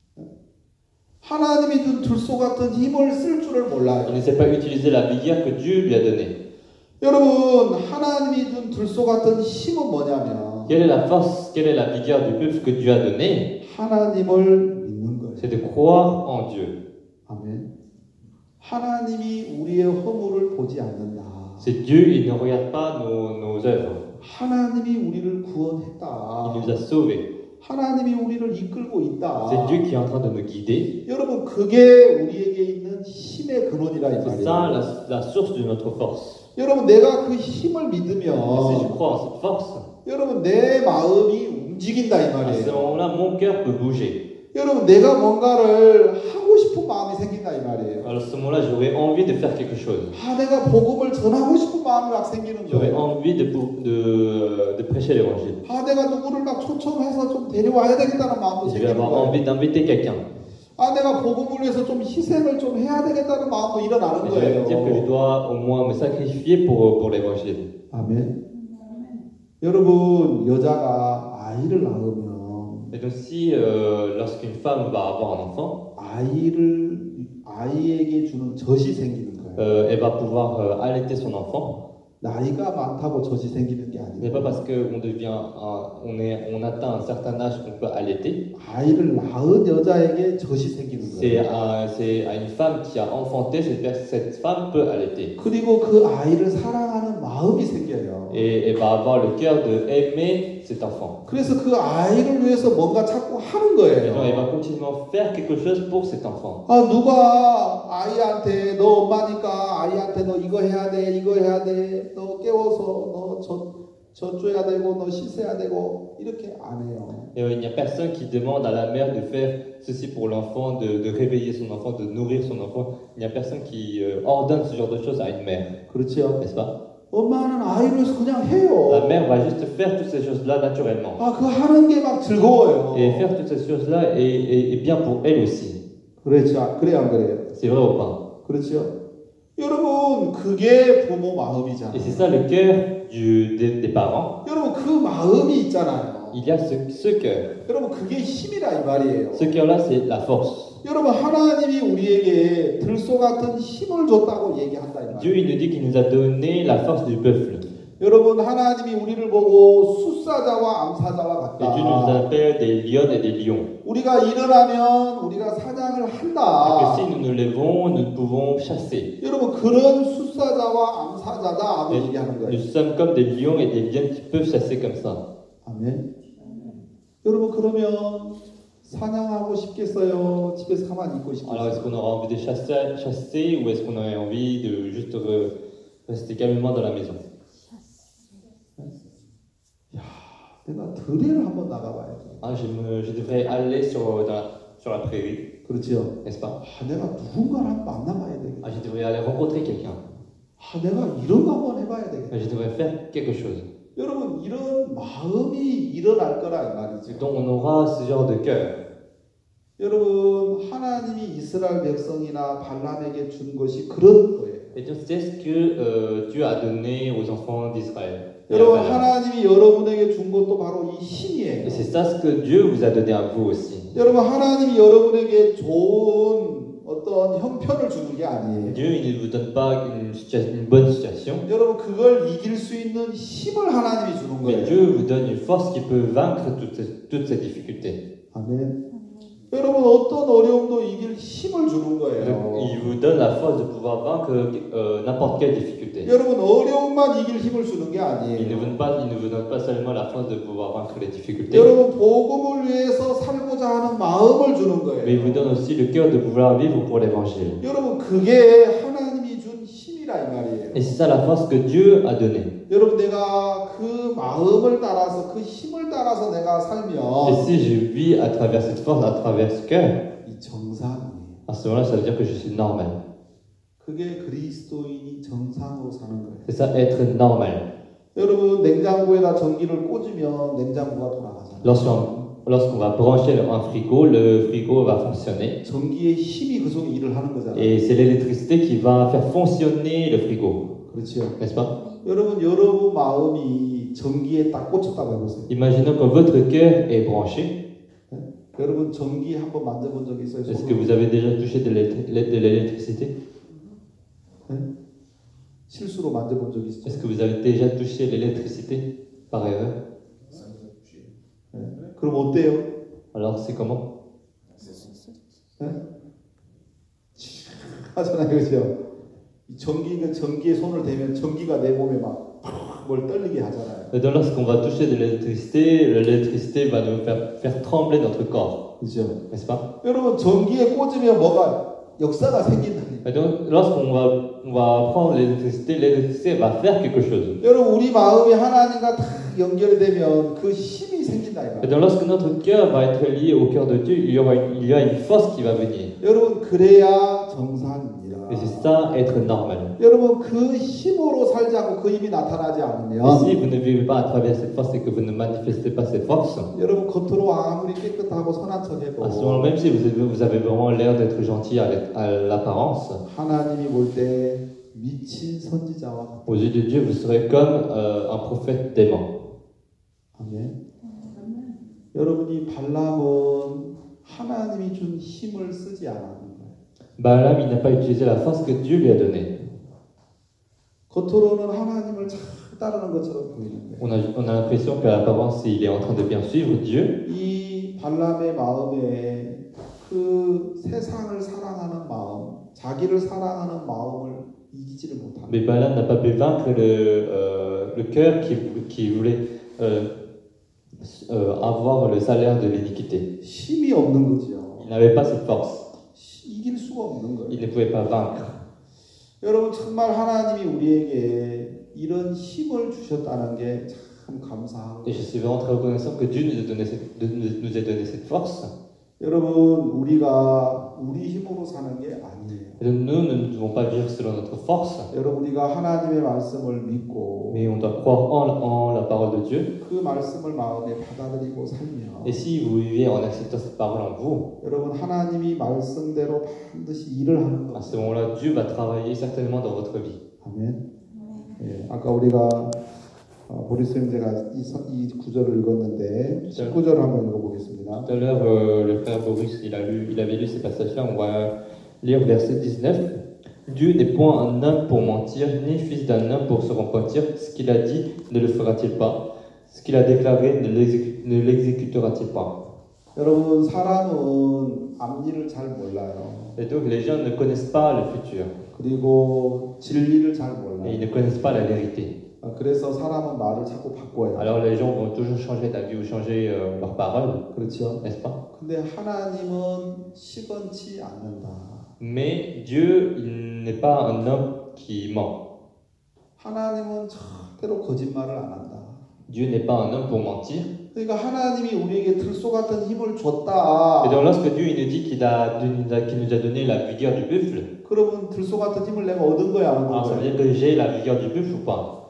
하나님이 준 들소 같은 힘을 쓸 줄을 Il 몰라요. ne sait pas utiliser la vigueur que Dieu lui a donnée. 여러분, 하나님이 준 들소 같은 힘은 뭐냐면 Quelle est la force, quelle est la vigueur du peuple que Dieu a donnée? 하나님을 믿는 거예요. C'est de croire en Dieu. 아멘. 하나님이 우리의 허물을 보지 않는다. C'est Dieu, il ne regarde pas nos œuvres. 하나님이 우리를 Il 구원했다. nous a sauvés. 하나님이 우리를 이끌고 있다. C'est Dieu qui est en train de nous guider. 여러분, 그게 우리에게 있는 힘의 근원이라 이 C'est ça 말이에요. la source de notre force. 여러분, 내가 그 힘을 Et si je 믿으면 crois en cette force, 여러분, 내 마음이 움직인다 이 à ce 말이에요. moment-là, mon cœur peut bouger. 여러분, 내가 뭔가를 하고 싶은 마음이 생긴다 이 말이에요. Alors à ce moment-là, j'aurais envie de faire quelque chose. 아, 내가 복음을 전하고 싶은 마음이 막 생기는 J'aurais 거예요. envie de prêcher l'évangile. 아, 내가 누구를 막 초청해서 좀 데려와야 되겠다는 마음도 Je vais 생기는 avoir 거예요. envie d'inviter quelqu'un. 아, 내가 복음을 위해서 좀 희생을 좀 해야 되겠다는 마음도 일어나는 Je vais me dire que je 거예요. dois au moins me sacrifier pour l'évangile. 아멘. 여러분, 여자가 아이를 낳으면 Et donc si lorsqu'une femme va avoir un enfant, 아이에게 주는 젖이 생기는 거예요. elle va pouvoir allaiter son enfant. 나이가 많다고 젖이 생기는 게 Ce n'est pas 아니고 parce qu'on devient, on atteint un certain âge qu'on peut allaiter. 아이를 낳은 여자에게 젖이 생기는 C'est 거예요. à une femme qui a enfanté, cette femme peut allaiter. 그리고 그 아이를 사랑하는 마음이 생겨요. Et elle va avoir le cœur de aimer cet enfant. 그래서 그 아이를 위해서 뭔가 자꾸 하는 Et donc elle 거예요. va continuellement faire quelque chose pour cet enfant. 아, 누가 아이한테 너 엄마니까 아이한테 너 이거 해야 돼, 이거 해야 돼, 너 깨워서 너 줘야 되고 너 씻어야 되고 이렇게 안 해요. Et il n'y a personne qui demande à la mère de faire ceci pour l'enfant, de réveiller son enfant, de nourrir son enfant. Il n'y a personne qui ordonne ce genre de choses à une mère, 그렇죠? n'est-ce pas? 엄마는 아이를 위해서 그냥 La 해요. mère va juste faire toutes ces choses-là naturellement. 아, 그 하는 게 막 즐거워요. Et faire toutes ces choses-là est bien pour elle aussi. 그렇죠? 그래요, 안 그래요? C'est vrai ou pas? 그렇죠? 여러분, 그게 부모 마음이잖아요. Et c'est ça le cœur des parents. 여러분, 그 마음이 있잖아요. Il y a ce cœur. 여러분, 그게 힘이라 이 말이에요. Ce cœur-là, c'est la force. 여러분, 하나님이 우리에게 들소 같은 힘을 줬다고 얘기한다 이 Dieu, 말이에요. il nous dit qu'il nous a donné la force du peuple. 여러분, 하나님이 우리를 보고 숫사자와 암사자와 Et Dieu nous 같다. appelle des lionnes et des lions. 우리가 일어나면 우리가 사냥을 Et que 한다. si nous nous levons, nous pouvons chasser. 여러분, 그런 숫사자와 암사자다라고 Et 얘기하는 nous 거예요. sommes comme des lions et des lionnes qui peuvent chasser comme ça. 아멘. 여러분, 그러면 사냥하고 싶겠어요? 집에서 가만히 있고 Alors, est-ce 싶겠어요? qu'on aura envie de chasser ou est-ce qu'on aurait envie de juste rester calmement dans la maison? 내가 들에를 한번 나가봐야지. Ah, je devrais aller sur la prairie, 그렇지요? n'est-ce pas? 아, 내가 누군가를 한번 만나봐야 되겠다. Ah, je devrais aller rencontrer quelqu'un. 아, 내가 이런 거 한번 해봐야 되겠다. Je devrais faire quelque chose. 여러분, 이런 마음이 일어날 거라 이 말이죠. Donc, on aura ce genre de cœur. 여러분, 하나님이 이스라엘 백성이나 발람에게 준 것이 그런 거예요. Et donc c'est ce que Dieu a donné aux enfants d'Israël. 여러분 하나님이 여러분에게 준 것도 바로 이 힘이에요. Et c'est ça ce que Dieu vous a donné à vous aussi. 여러분 하나님이 여러분에게 좋은 어떤 형편을 주는 게 아니에요. Dieu il ne vous donne pas une bonne situation, 여러분 그걸 이길 수 있는 힘을 하나님이 주는 mais 거예요. Dieu vous donne une force qui peut vaincre toutes ces difficultés. 아멘. 여러분 어떤 어려움도 이길 힘을 주는 거예요. Donc, il vous donne la force de pouvoir vaincre n'importe quelle difficulté. 여러분 어려움만 이길 힘을 주는 게 Il ne 아니에요. vous donne pas seulement la force de pouvoir vaincre les difficultés, 여러분 복음을 위해서 살고자 하는 마음을 주는 mais il vous 거예요. donne aussi le cœur de vouloir vivre pour l'évangile. 여러분 그게 하나님이 준 힘이라 이 말이에요. Et c'est ça la force que Dieu a donnée. 여러분 내가 그 마음을 따라서 그 힘을 따라서 내가 Et 살면 si je vis à travers cette force, à travers ce cœur, 이 정상이에요. à ce moment-là, ça veut dire que je suis normal. 그게 그리스도인이 정상으로 사는 거예요. C'est ça, être normal. 여러분 냉장고에다 전기를 꽂으면 냉장고가 돌아가잖아요. Lorsqu'on va brancher un frigo, le frigo va fonctionner. 전기의 힘이 그 속에 일을 하는 거잖아요. Et c'est l'électricité qui va faire fonctionner le frigo, 그렇죠. n'est-ce pas? 여러분 마음이 전기에 딱 꽂혔다고 해보세요. Imaginons que votre cœur est branché. 여러분 전기 한번 만져본 적 있어요? Est-ce que vous avez déjà touché de l'électricité? 실수로 만져본 적 있어요? Est-ce que vous avez déjà touché l'électricité par erreur? Ça nous a touché. 그럼 어때요? Alors c'est comment? 하잖아요, 그렇죠? 이 전기에 손을 대면 전기가 내 몸에 막 뭘 떨리게 하잖아요. Et donc lorsqu'on va toucher de l'électricité va nous faire trembler notre corps, 그렇죠? n'est-ce pas? 여러분 전기에 꽂으면 뭐가 역사가 생긴다니. Et donc lorsqu'on va prendre l'électricité va faire quelque chose. 여러분 우리 마음이 하나님과 다 연결이 되면 그 힘이 생긴다 Et 이거. donc lorsque notre cœur va être lié au cœur de Dieu, il y a une force qui va venir. 여러분 그래야 정상입니다. Et c'est ça, être normal. 여러분 그 힘으로 살지 않고 그 힘이 나타나지 Et 않으면 si vous ne vivez pas à travers cette force et que vous ne manifestez pas cette force, 여러분 겉으로 아무리 깨끗하고 선한 척 해도 à ce moment, même si vous avez vraiment l'air d'être gentil à l'apparence, 하나님이 볼 때 미친 선지자와 aux yeux de Dieu, vous serez comme un prophète dément. 아멘. 여러분이 발람은 하나님이 준 힘을 쓰지 않았는 거예요. Balaam, il n'a pas utilisé la force que Dieu lui a donnée. 겉으로는 하나님을 잘 따르는 것처럼 보이는데 On a l'impression qu'à l'apparence, il est en train de bien suivre Dieu. 이 발람의 마음에 그 세상을 사랑하는 마음, 자기를 사랑하는 마음을 이기지를 못합니다. Mais Balaam n'a pas pu vaincre le cœur qui voulait avoir le salaire de l'iniquité. 힘이 없는 거죠. Il n'avait pas cette force. 이길 수가 없는 거예요. Il ne pouvait pas vaincre. 여러분 정말 하나님이 우리에게 이런 힘을 주셨다는 게 참 감사하고. Et je suis vraiment très reconnaissant que Dieu nous ait donné cette force. 여러분 우리가 우리 힘으로 사는 게 아니에요. Et donc nous ne devons pas vivre selon notre force, 여러분 우리가 하나님의 말씀을 믿고 mais on doit croire en la parole de Dieu. 그 말씀을 마음에 받아들이고 살면 Et si vous vivez en acceptant cette parole en vous, 여러분 하나님이 말씀대로 반드시 일을 하는 à 거. ce moment-là, Dieu va travailler certainement dans votre vie. 아멘. 예, 아까 우리가 보리스 형제가 이 구절을 읽었는데 19절을 한번 읽어보겠습니다. Tout à l'heure, le frère Boris, il avait lu ces passages-là. On va lire verset 19. Dieu n'est point un homme pour mentir, ni fils d'un homme pour se repentir. Ce qu'il a dit, ne le fera-t-il pas? Ce qu'il a déclaré, ne l'exécutera-t-il pas? 여러분 사람은 앞일을 잘 몰라요. Et donc, les gens ne connaissent pas le futur. 그리고 진리를 잘 Et ils 몰라요. ne connaissent pas la vérité. 그래서 사람은 말을 자꾸 바꿔요. Alors, les gens vont toujours changer d'avis ou changer leur parole, 그렇죠? n'est-ce pas? 근데 하나님은 시건치 않는다. Mais Dieu, il n'est pas un homme qui ment. 하나님은 절대로 거짓말을 안 한다. Dieu n'est pas un homme pour mentir. 그러니까 하나님이 우리에게 들소 같은 힘을 줬다. Et donc lorsque Dieu il nous dit qu'il nous a donné la vigueur du buffle, 그러면 들소 같은 힘을 내가 얻은 거야, 안 alors ça 얻은 veut 거야? dire que j'ai la vigueur du buffle ou pas?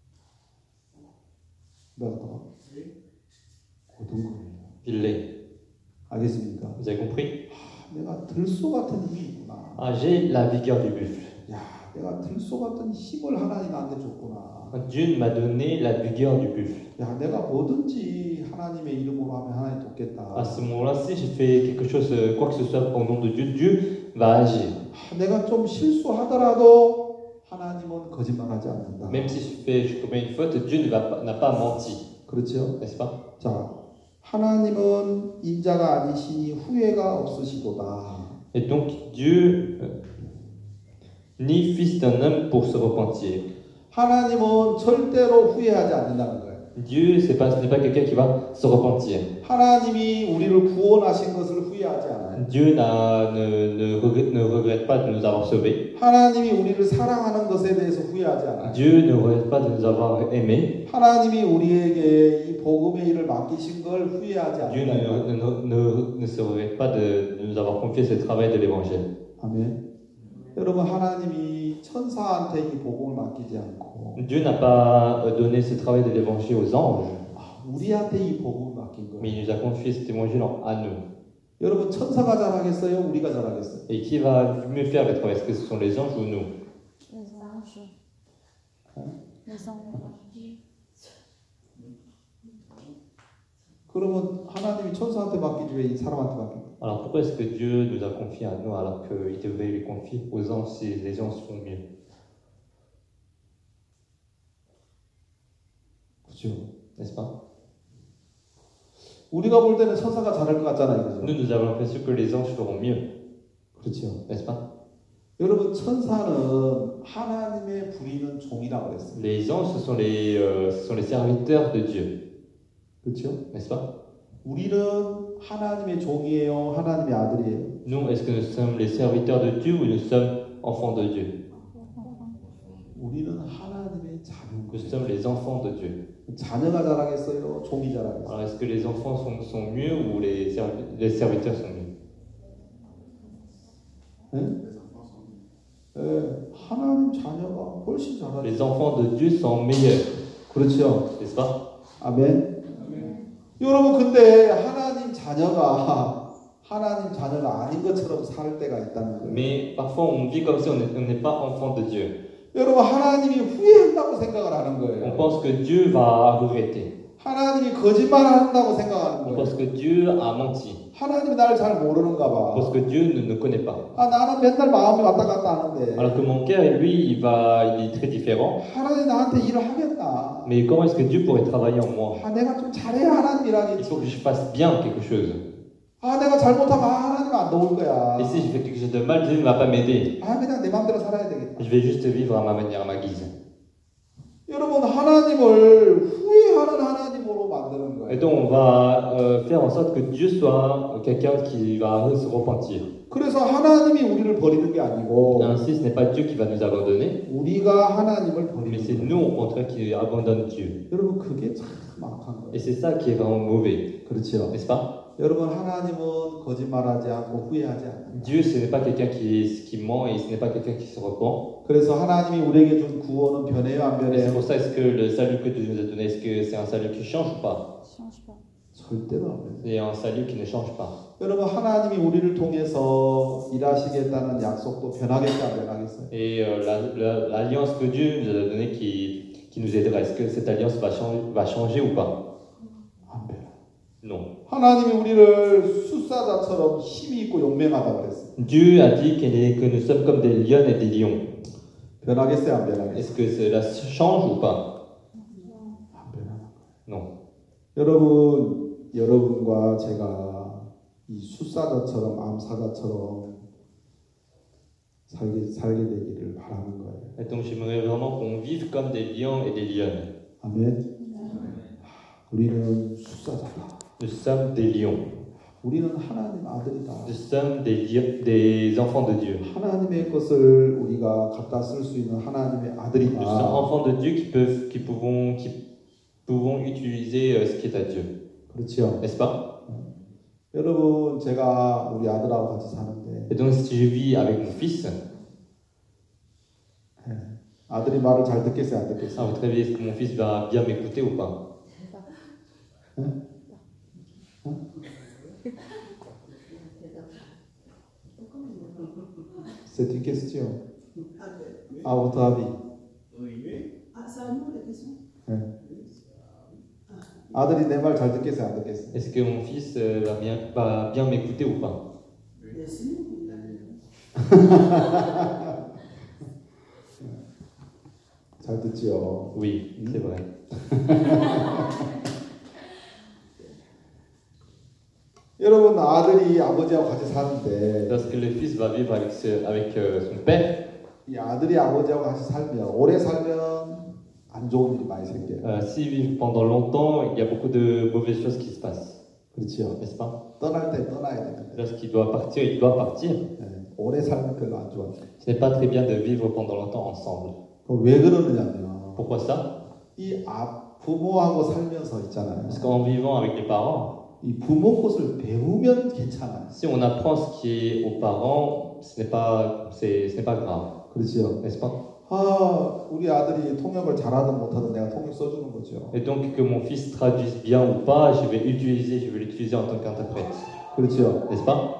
내가 더 얻은 거예요. Je l'ai. 알겠습니까? Vous avez compris? 내가 들소 같은 힘이 있구나. Ah, j'ai la vigueur du buffle. 야, 내가 들소 같은 힘을 하나님 나한테 줬구나. Dieu m'a donné la vigueur du buffle. 야, 내가 뭐든지 하나님의 이름으로 하면 하나님 À 돕겠다. ce moment-là, si je fais quelque chose, quoi que ce soit au nom de Dieu, Dieu va agir. 내가 좀 실수하더라도 하나님은 거짓말하지 않는다. Même si je commets une faute, Dieu n'a pas menti, 그렇죠? n'est-ce pas? 자, 하나님은 인자가 아니시니 후회가 없으시도다. Et donc Dieu, ni fils d'un homme pour se repentir. 하나님은 절대로 후회하지 않는다는 거예요. Dieu, ce n'est pas quelqu'un qui va se repentir. 하나님이 우리를 구원하신 것을 후회하지 않아요. Dieu ne regrette pas de nous avoir sauvés. 하나님이 우리를 사랑하는 것에 대해서 후회하지 않아요. Dieu ne regrette pas de nous avoir aimés. 하나님이 우리에게 이 복음의 일을 맡기신 걸 후회하지 Dieu 않아요. ne se regrette pas de nous avoir confié ce travail de l'évangile. 아멘. 여러분, 하나님이 천사한테 이 복음을 맡기지 않고 Dieu n'a pas donné ce travail de l'évangile aux anges, 우리한테 이 복음을 맡긴 mais 거예요. il nous a confié cet évangile à nous. 여러분, 천사가 잘하겠어요? 우리가 잘하겠어요? Et qui va mieux faire le travail? Est-ce que ce sont les anges ou nous? Les anges. Les anges. 그러면 하나님이 천사한테 맡기지 왜 이 사람한테 맡깁니까? Alors pourquoi est-ce que Dieu nous a confié à nous alors qu'il devait lui confier aux anges si les anges font mieux? 그렇죠. N'est-ce pas? 우리가 볼 때는 천사가 잘할 것 같잖아요. 그죠? Nous avons l'impression que les anges feront mieux, 그렇죠. n'est-ce pas? 여러분, 천사는 하나님의 부리는 종이라고 그랬어요. Les anges, ce sont les serviteurs de Dieu, 그렇죠? n'est-ce pas? 우리는 하나님의 종이에요? 하나님의 아들이에요? Nous, est-ce que nous sommes les serviteurs de Dieu ou nous sommes enfants de Dieu? 우리는 하나님의 자녀인 Nous 거예요. sommes les enfants de Dieu. 자녀가 잘하겠어요? 종이 잘하겠어요? Alors est-ce que les enfants sont mieux ou les serviteurs sont mieux? 네? Les enfants sont mieux. 네, 하나님 자녀가 훨씬 잘하죠. Les enfants de Dieu sont meilleurs, 그렇죠. n'est-ce pas? 아멘. 여러분, 근데 하나님 자녀가 아닌 것처럼 살 때가 있다는 거예요. Mais parfois on vit comme si on n'est pas enfant de Dieu. 여러분, 하나님이 후회한다고 생각을 하는 On 거예요. pense que Dieu va regretter. 하나님이 거짓말한다고 생각하는 On 거예요. pense que Dieu a menti. 하나님이 나를 잘 모르는가 On 봐. pense que Dieu ne nous connaît pas. 아, 나는 맨날 마음이 왔다 갔다 하는데 Alors que mon cœur, lui, il est très différent. 하나님 나한테 일을 하겠나? Mais comment est-ce que Dieu pourrait travailler en moi? 아, 내가 좀 잘해야 하나님 Il 일하겠지. faut que je fasse bien quelque chose. 아, 내가 잘못하면 하나님 안 도울 거야. Et si je fais quelque chose de mal, Dieu ne va pas m'aider. 아, 그냥 내 마음대로 살아야 되겠다. Je vais juste vivre à ma manière, à ma guise. 여러분, 하나님을 후회하는 하나님으로 만드는 Et 거예요. donc on va faire en sorte que Dieu soit quelqu'un qui va se repentir. 그래서 하나님이 우리를 버리는 게 아니고 Ainsi, ce n'est pas Dieu qui va nous abandonner, 우리가 하나님을 mais 버리는 c'est 거예요. nous au contraire qui abandonnons Dieu. 여러분, 그게 참 악한 거예요. Et c'est ça qui est vraiment mauvais, 그렇죠. n'est-ce pas? 여러분, 하나님은 거짓말하지 않고 후회하지 않아요. Dieu, ce n'est pas quelqu'un qui ment et ce n'est pas quelqu'un qui se repent. 그래서 하나님이 우리에게 준 구원은 변해요, 안 Et c'est 변해요? pour ça, est-ce que le salut que Dieu nous a donné, est-ce que c'est un salut qui change ou pas? Change pas. 절대로 안 변해요. C'est un salut qui ne change pas. 여러분, 하나님이 우리를 통해서 일하시겠다는 약속도 변하겠다, 안 변하겠어요? Et l'alliance que Dieu nous a donnée qui nous aidera, est-ce que cette alliance va changer ou pas? 안 변해요. Non. 하나님이 우리를 숫사자처럼 힘이 있고 용맹하다 그랬어요. Dieu a dit que nous sommes comme des lionnes et des lions. 변하겠어요, 안 변하겠어요? Est-ce que cela change ou pas? 안 변하는 거예요. Non. 여러분과 제가 이 숫사자처럼 암사자처럼 살게 되기를 바라는 거예요. Et donc j'aimerais vraiment qu'on vive comme des lions et des lionnes. 아멘. 우리는 숫사자다. Nous sommes des lions. 우리는 하나님 아들이다. Nous sommes des enfants de Dieu. 하나님의 것을 우리가 갖다 쓸 수 있는 하나님의 Nous sommes 아들이다. enfants de Dieu qui pouvons utiliser ce qui est à Dieu. 그렇죠. N'est-ce pas? 여러분, 제가 우리 아들하고 같이 사는데 Et donc si je vis avec mon fils, 아들이 말을 잘 듣겠어요, 안 à 듣겠어요? votre avis, est-ce que mon fils va bien m'écouter ou pas? C'est une question. À votre avis? Oui. Ah, c'est à nous la question. 아들이 내 말 잘 듣겠어요, 안 듣겠어요? Est-ce que mon fils va bien m'écouter ou pas? Bien sûr. 잘 듣지요. Oui, c'est vrai. 여러분 아들이 아버지하고 같이 사는데 Lorsque le fils va vivre avec son père, 이 아들이 아버지하고 같이 살면 오래 살면 안 좋은 일이 많이 생겨요. s'ils vivent pendant longtemps, il y a beaucoup de mauvaises choses qui se passent, 그렇지요. n'est-ce pas? 떠날 때 떠나야 되는데 Lorsqu'il doit partir, il doit partir. 오래 살면 별로 안 좋아요. Ce n'est pas très bien de vivre pendant longtemps ensemble. 그럼 왜 그러느냐면 Pourquoi ça? 이 부모하고 살면서 있잖아요. Parce qu'en vivant avec les parents, 이 부모 것을 배우면 괜찮아요. si on apprend ce qui est aux parents, ce n'est pas grave, 그렇지요. n'est-ce pas? 우리 아들이 통역을 잘하든 못하든 내가 통역 써주는 거죠. Et donc que mon fils traduise bien ou pas, je vais l'utiliser en tant qu'interprète, 그렇지요. n'est-ce pas?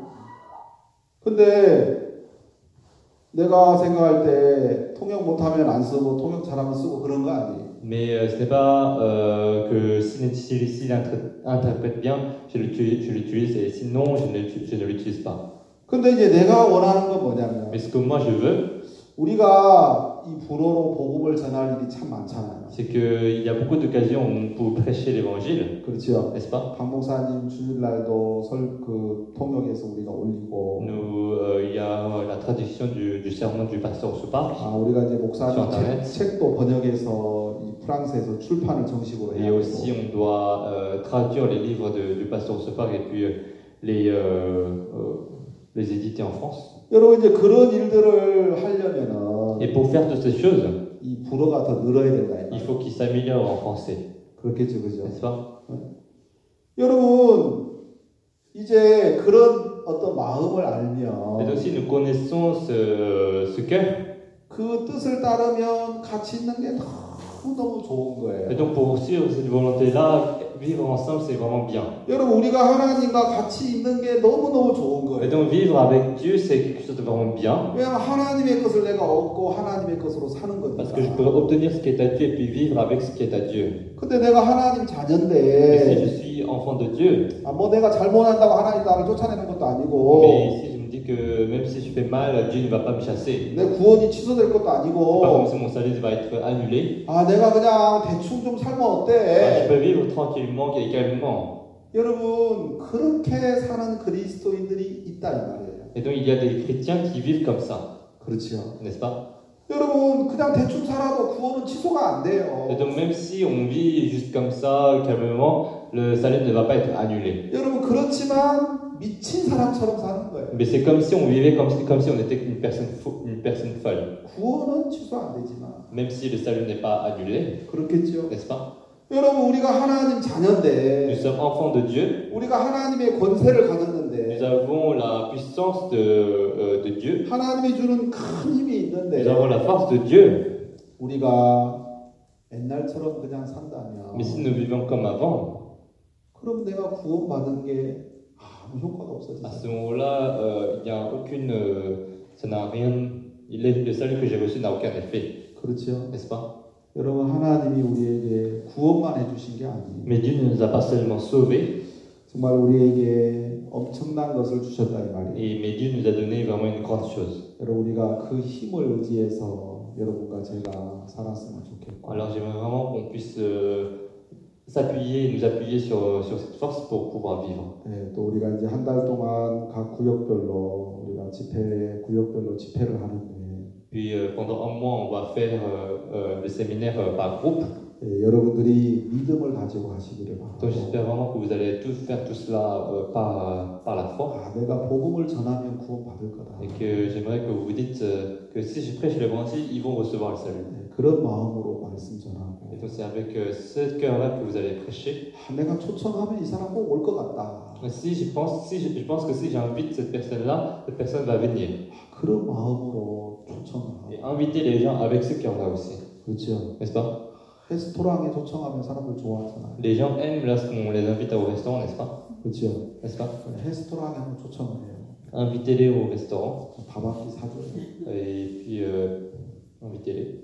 근데 내가 생각할 때 통역 못하면 안 쓰고 통역 잘하면 쓰고 그런 거 아니에요. Mais ce n'est pas que s'il interprète bien, je l'utilise, et sinon je ne l'utilise pas. 근데 이제 내가 원하는 건 뭐냐면 Mais ce que moi je veux, 우리가 이 불어로 복음을 전할 일이 참 많잖아요. c'est qu'il y a beaucoup d'occasions où on peut prêcher l'évangile, 그렇죠. n'est-ce pas? 박 목사님 주일날도 통역에서 우리가 올리고 Il y a la traduction du sermon du pasteur Soupar. 우리가 이제 목사님 sur Internet. 책도 번역해서 이 프랑스에서 출판을 정식으로 Et 해야 aussi, 되고 on doit traduire les livres du pasteur Soupar et puis les éditer en France. 여러분 이제 그런 일들을 하려면은 Et pour faire toutes ces choses, 이 불어가 더 늘어야 된다. il faut qu'il s'améliore en français, 그렇겠죠, 그죠? n'est-ce pas? 여러분 이제 그런 어떤 마음을 Et 알면 aussi, nous connaissons ce cœur. 그 뜻을 따르면 같이 있는 게 너무 좋은 Et 거예요. donc, pour suivre cette volonté-là, vivre ensemble, c'est vraiment bien. 여러분 우리가 하나님과 같이 있는 게 너무너무 좋은 Et 거예요. donc, vivre avec Dieu, c'est quelque chose de vraiment bien. 왜냐하면 하나님의 것을 내가 얻고 하나님의 것으로 사는 Parce que je peux 거니까. obtenir ce qui est à Dieu et puis vivre avec ce qui est à Dieu. 근데 내가 하나님 Et si 자녀인데 je suis enfant de Dieu, 뭐 내가 잘못한다고 하나님 나를 쫓아내는 것도 아니고 mais si je me dis que même si je fais mal, Dieu ne va pas me chasser. 내 구원이 취소될 것도 Par 아니고 contre, si mon salut va être annulé, 내가 그냥 대충 좀 살면 je 어때? peux vivre tranquillement et calmement. 여러분 그렇게 사는 그리스도인들이 있다 이 말이에요. Et donc, il y a des chrétiens qui vivent comme ça, 그렇죠. n'est-ce pas? 여러분 그냥 대충 살아도 구원은 취소가 안 돼요. Et donc, même si on vit juste comme ça, calmement, le salut ne va pas être annulé. 여러분 그렇지만 미친 사람처럼 사는 거예요. Mais c'est comme si on vivait comme si on était une personne folle. 구원은 취소 안 되지만 Même si le salut n'est pas annulé, 그렇겠죠. n'est-ce pas? 여러분 우리가 하나님 Nous 자녀인데 sommes enfants de Dieu, 우리가 하나님의 권세를 nous 가졌는데 avons la puissance de Dieu, 하나님이 주는 큰 힘이 nous 있는데 avons la force de Dieu. 우리가 옛날처럼 그냥 산다면 Mais si nous vivons comme avant, 그럼 내가 구원받은 게 아무 효과가 à 없어지죠. ce moment-là, il n'y a aucune. Ça n'a rien. Le salut que j'ai reçu n'a aucun effet, 그렇죠. n'est-ce pas? 여러분 하나님이 우리에게 구원만 해주신 게 아니에요. Mais Dieu ne nous a pas seulement sauvés, 정말 우리에게 엄청난 것을 주셨다 이 말이에요. mais Dieu nous a donné vraiment une grande chose. 여러분 우리가 그 힘을 의지해서 여러분과 제가 살았으면 좋겠고 Alors j'aimerais vraiment qu'on puisse nous appuyer sur cette force pour pouvoir vivre. 네, 또 우리가 이제 한 달 동안 각 구역별로 우리가 구역별로 집회를 하는데 Puis pendant un mois, on va faire le séminaire par groupe. 네, 여러분들이 믿음을 가지고 하시기를 Donc 바랍니다. j'espère vraiment que vous allez tous faire tout cela par la foi. 내가 복음을 전하면 구원받을 거다. Et que j'aimerais que vous vous dites que si je prêche l'évangile, ils vont recevoir le salut. 네, 그런 마음으로 말씀 전하고 Et donc c'est avec ce cœur-là que vous allez prêcher. 내가 초청하면 이 사람 꼭 올 것 같다. Je pense que si j'invite cette personne-là, cette personne va venir. 그런 마음으로 초청하고 Et inviter les gens avec ce cœur-là aussi, 그렇죠. n'est-ce pas? 레스토랑에 초청하면 사람들 좋아하잖아요. Les gens aiment lorsqu'on les invite au restaurant, n'est-ce pas? 그렇죠. N'est-ce pas? 레스토랑에 한번 초청을 해요. Invitez-les au restaurant 밥 한 끼 사줘요. et puis invitez-les.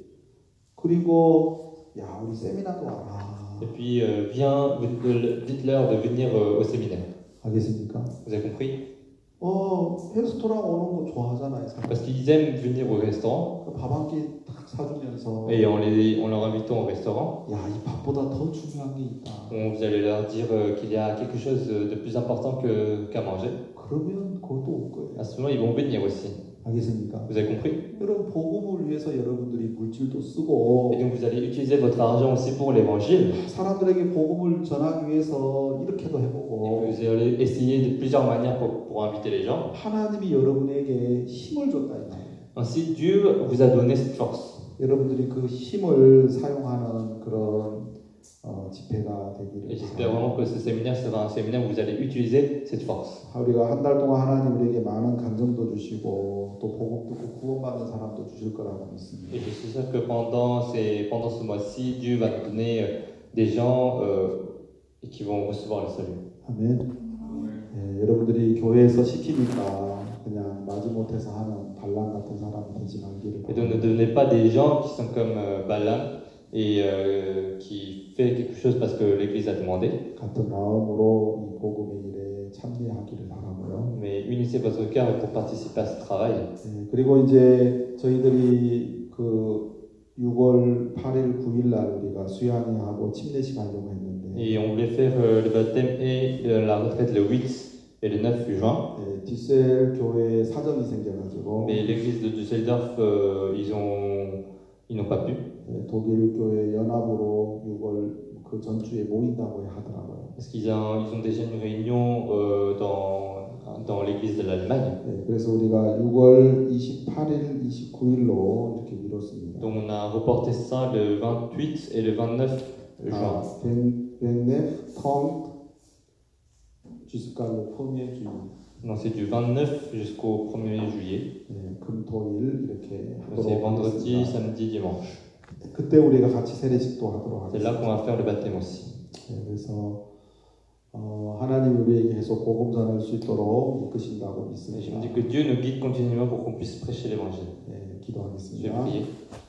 그리고 야 우리 세미나도 와라. Et puis, dites-leur de venir au séminaire. 알겠습니까? Vous avez compris? 레스토랑 오는 거 좋아하잖아요. 사람. Parce qu'ils aiment venir au restaurant, 밥 한 끼 딱 사주면서 et en leur invitant au restaurant, 야 이 밥보다 더 중요한 게 있다. vous allez leur dire qu'il y a quelque chose de plus important qu'à manger. 그러면 그것도 올 거예요. À ce moment, ils vont venir aussi. 알겠습니까? Vous avez compris? 여러분 복음을 위해서 여러분들이 물질도 쓰고 Et donc, vous allez utiliser votre argent aussi pour l'évangile. 사람들에게 복음을 전하기 위해서 이렇게도 Et 해보고 vous allez essayer de plusieurs manières pour inviter les gens. 하나님이 여러분에게 힘을 줬다 이 말이에요. Ainsi, Dieu vous a donné cette force. 여러분들이 그 힘을 사용하는 그런 집회가 되기를 Et j'espère vraiment que ce séminaire sera un séminaire où vous allez utiliser cette force. 우리가 한 달 동안 하나님 우리에게 많은 감정도 주시고 또 복음 듣고 구원받는 사람도 주실 거라고 믿습니다. Et je suis sûr que pendant ce mois-ci, Dieu va nous donner des gens et qui vont recevoir le salut. 아멘. 예, 여러분들이 교회에서 시키니까 그냥 마지못해서 하는 발람 같은 사람이 되지 말기를. Et donc ne devenez pas des gens qui sont comme Balaam et qui fait quelque chose parce que l'Église a demandé. 같은 마음으로 이 복음의 일에 참여하기를 바라고요. Mais unissez votre cœur pour participer à ce travail. 예, 그리고 이제 저희들이 그 6월 8일, 9일 날 우리가 수양회하고 침례식 하려고 했는데 Et on voulait faire le baptême et la retraite le 8 et le 9 juin. 예, 디셀 교회에 사정이 생겨가지고 Mais l'église de Düsseldorf, ils n'ont pas pu. 예, 독일 교회 연합으로 6월 그 전주에 모인다고 하더라고요. Parce qu'ils ont déjà une réunion dans l'église de l'Allemagne. 예, 그래서 우리가 6월 28일, 29일로 이렇게 미뤘습니다. Donc on a reporté ça le 28 et le 29 juin. 벤네프 텅 주스칼로 포미의 주일 Donc c'est du 29 jusqu'au 1er juillet. 예, 금토일 이렇게 Donc c'est 하도록 vendredi, 하겠습니다. samedi, dimanche. 그때 우리가 같이 세례식도 하도록 C'est là 하겠습니다. qu'on va faire le baptême aussi. 예, 그래서 하나님 우리에게 계속 복음 전할 수 있도록 이끄신다고 Et je me 믿습니다. dis que Dieu nous guide continuellement pour qu'on puisse prêcher l'évangile. 예, Je vais 기도하겠습니다. prier.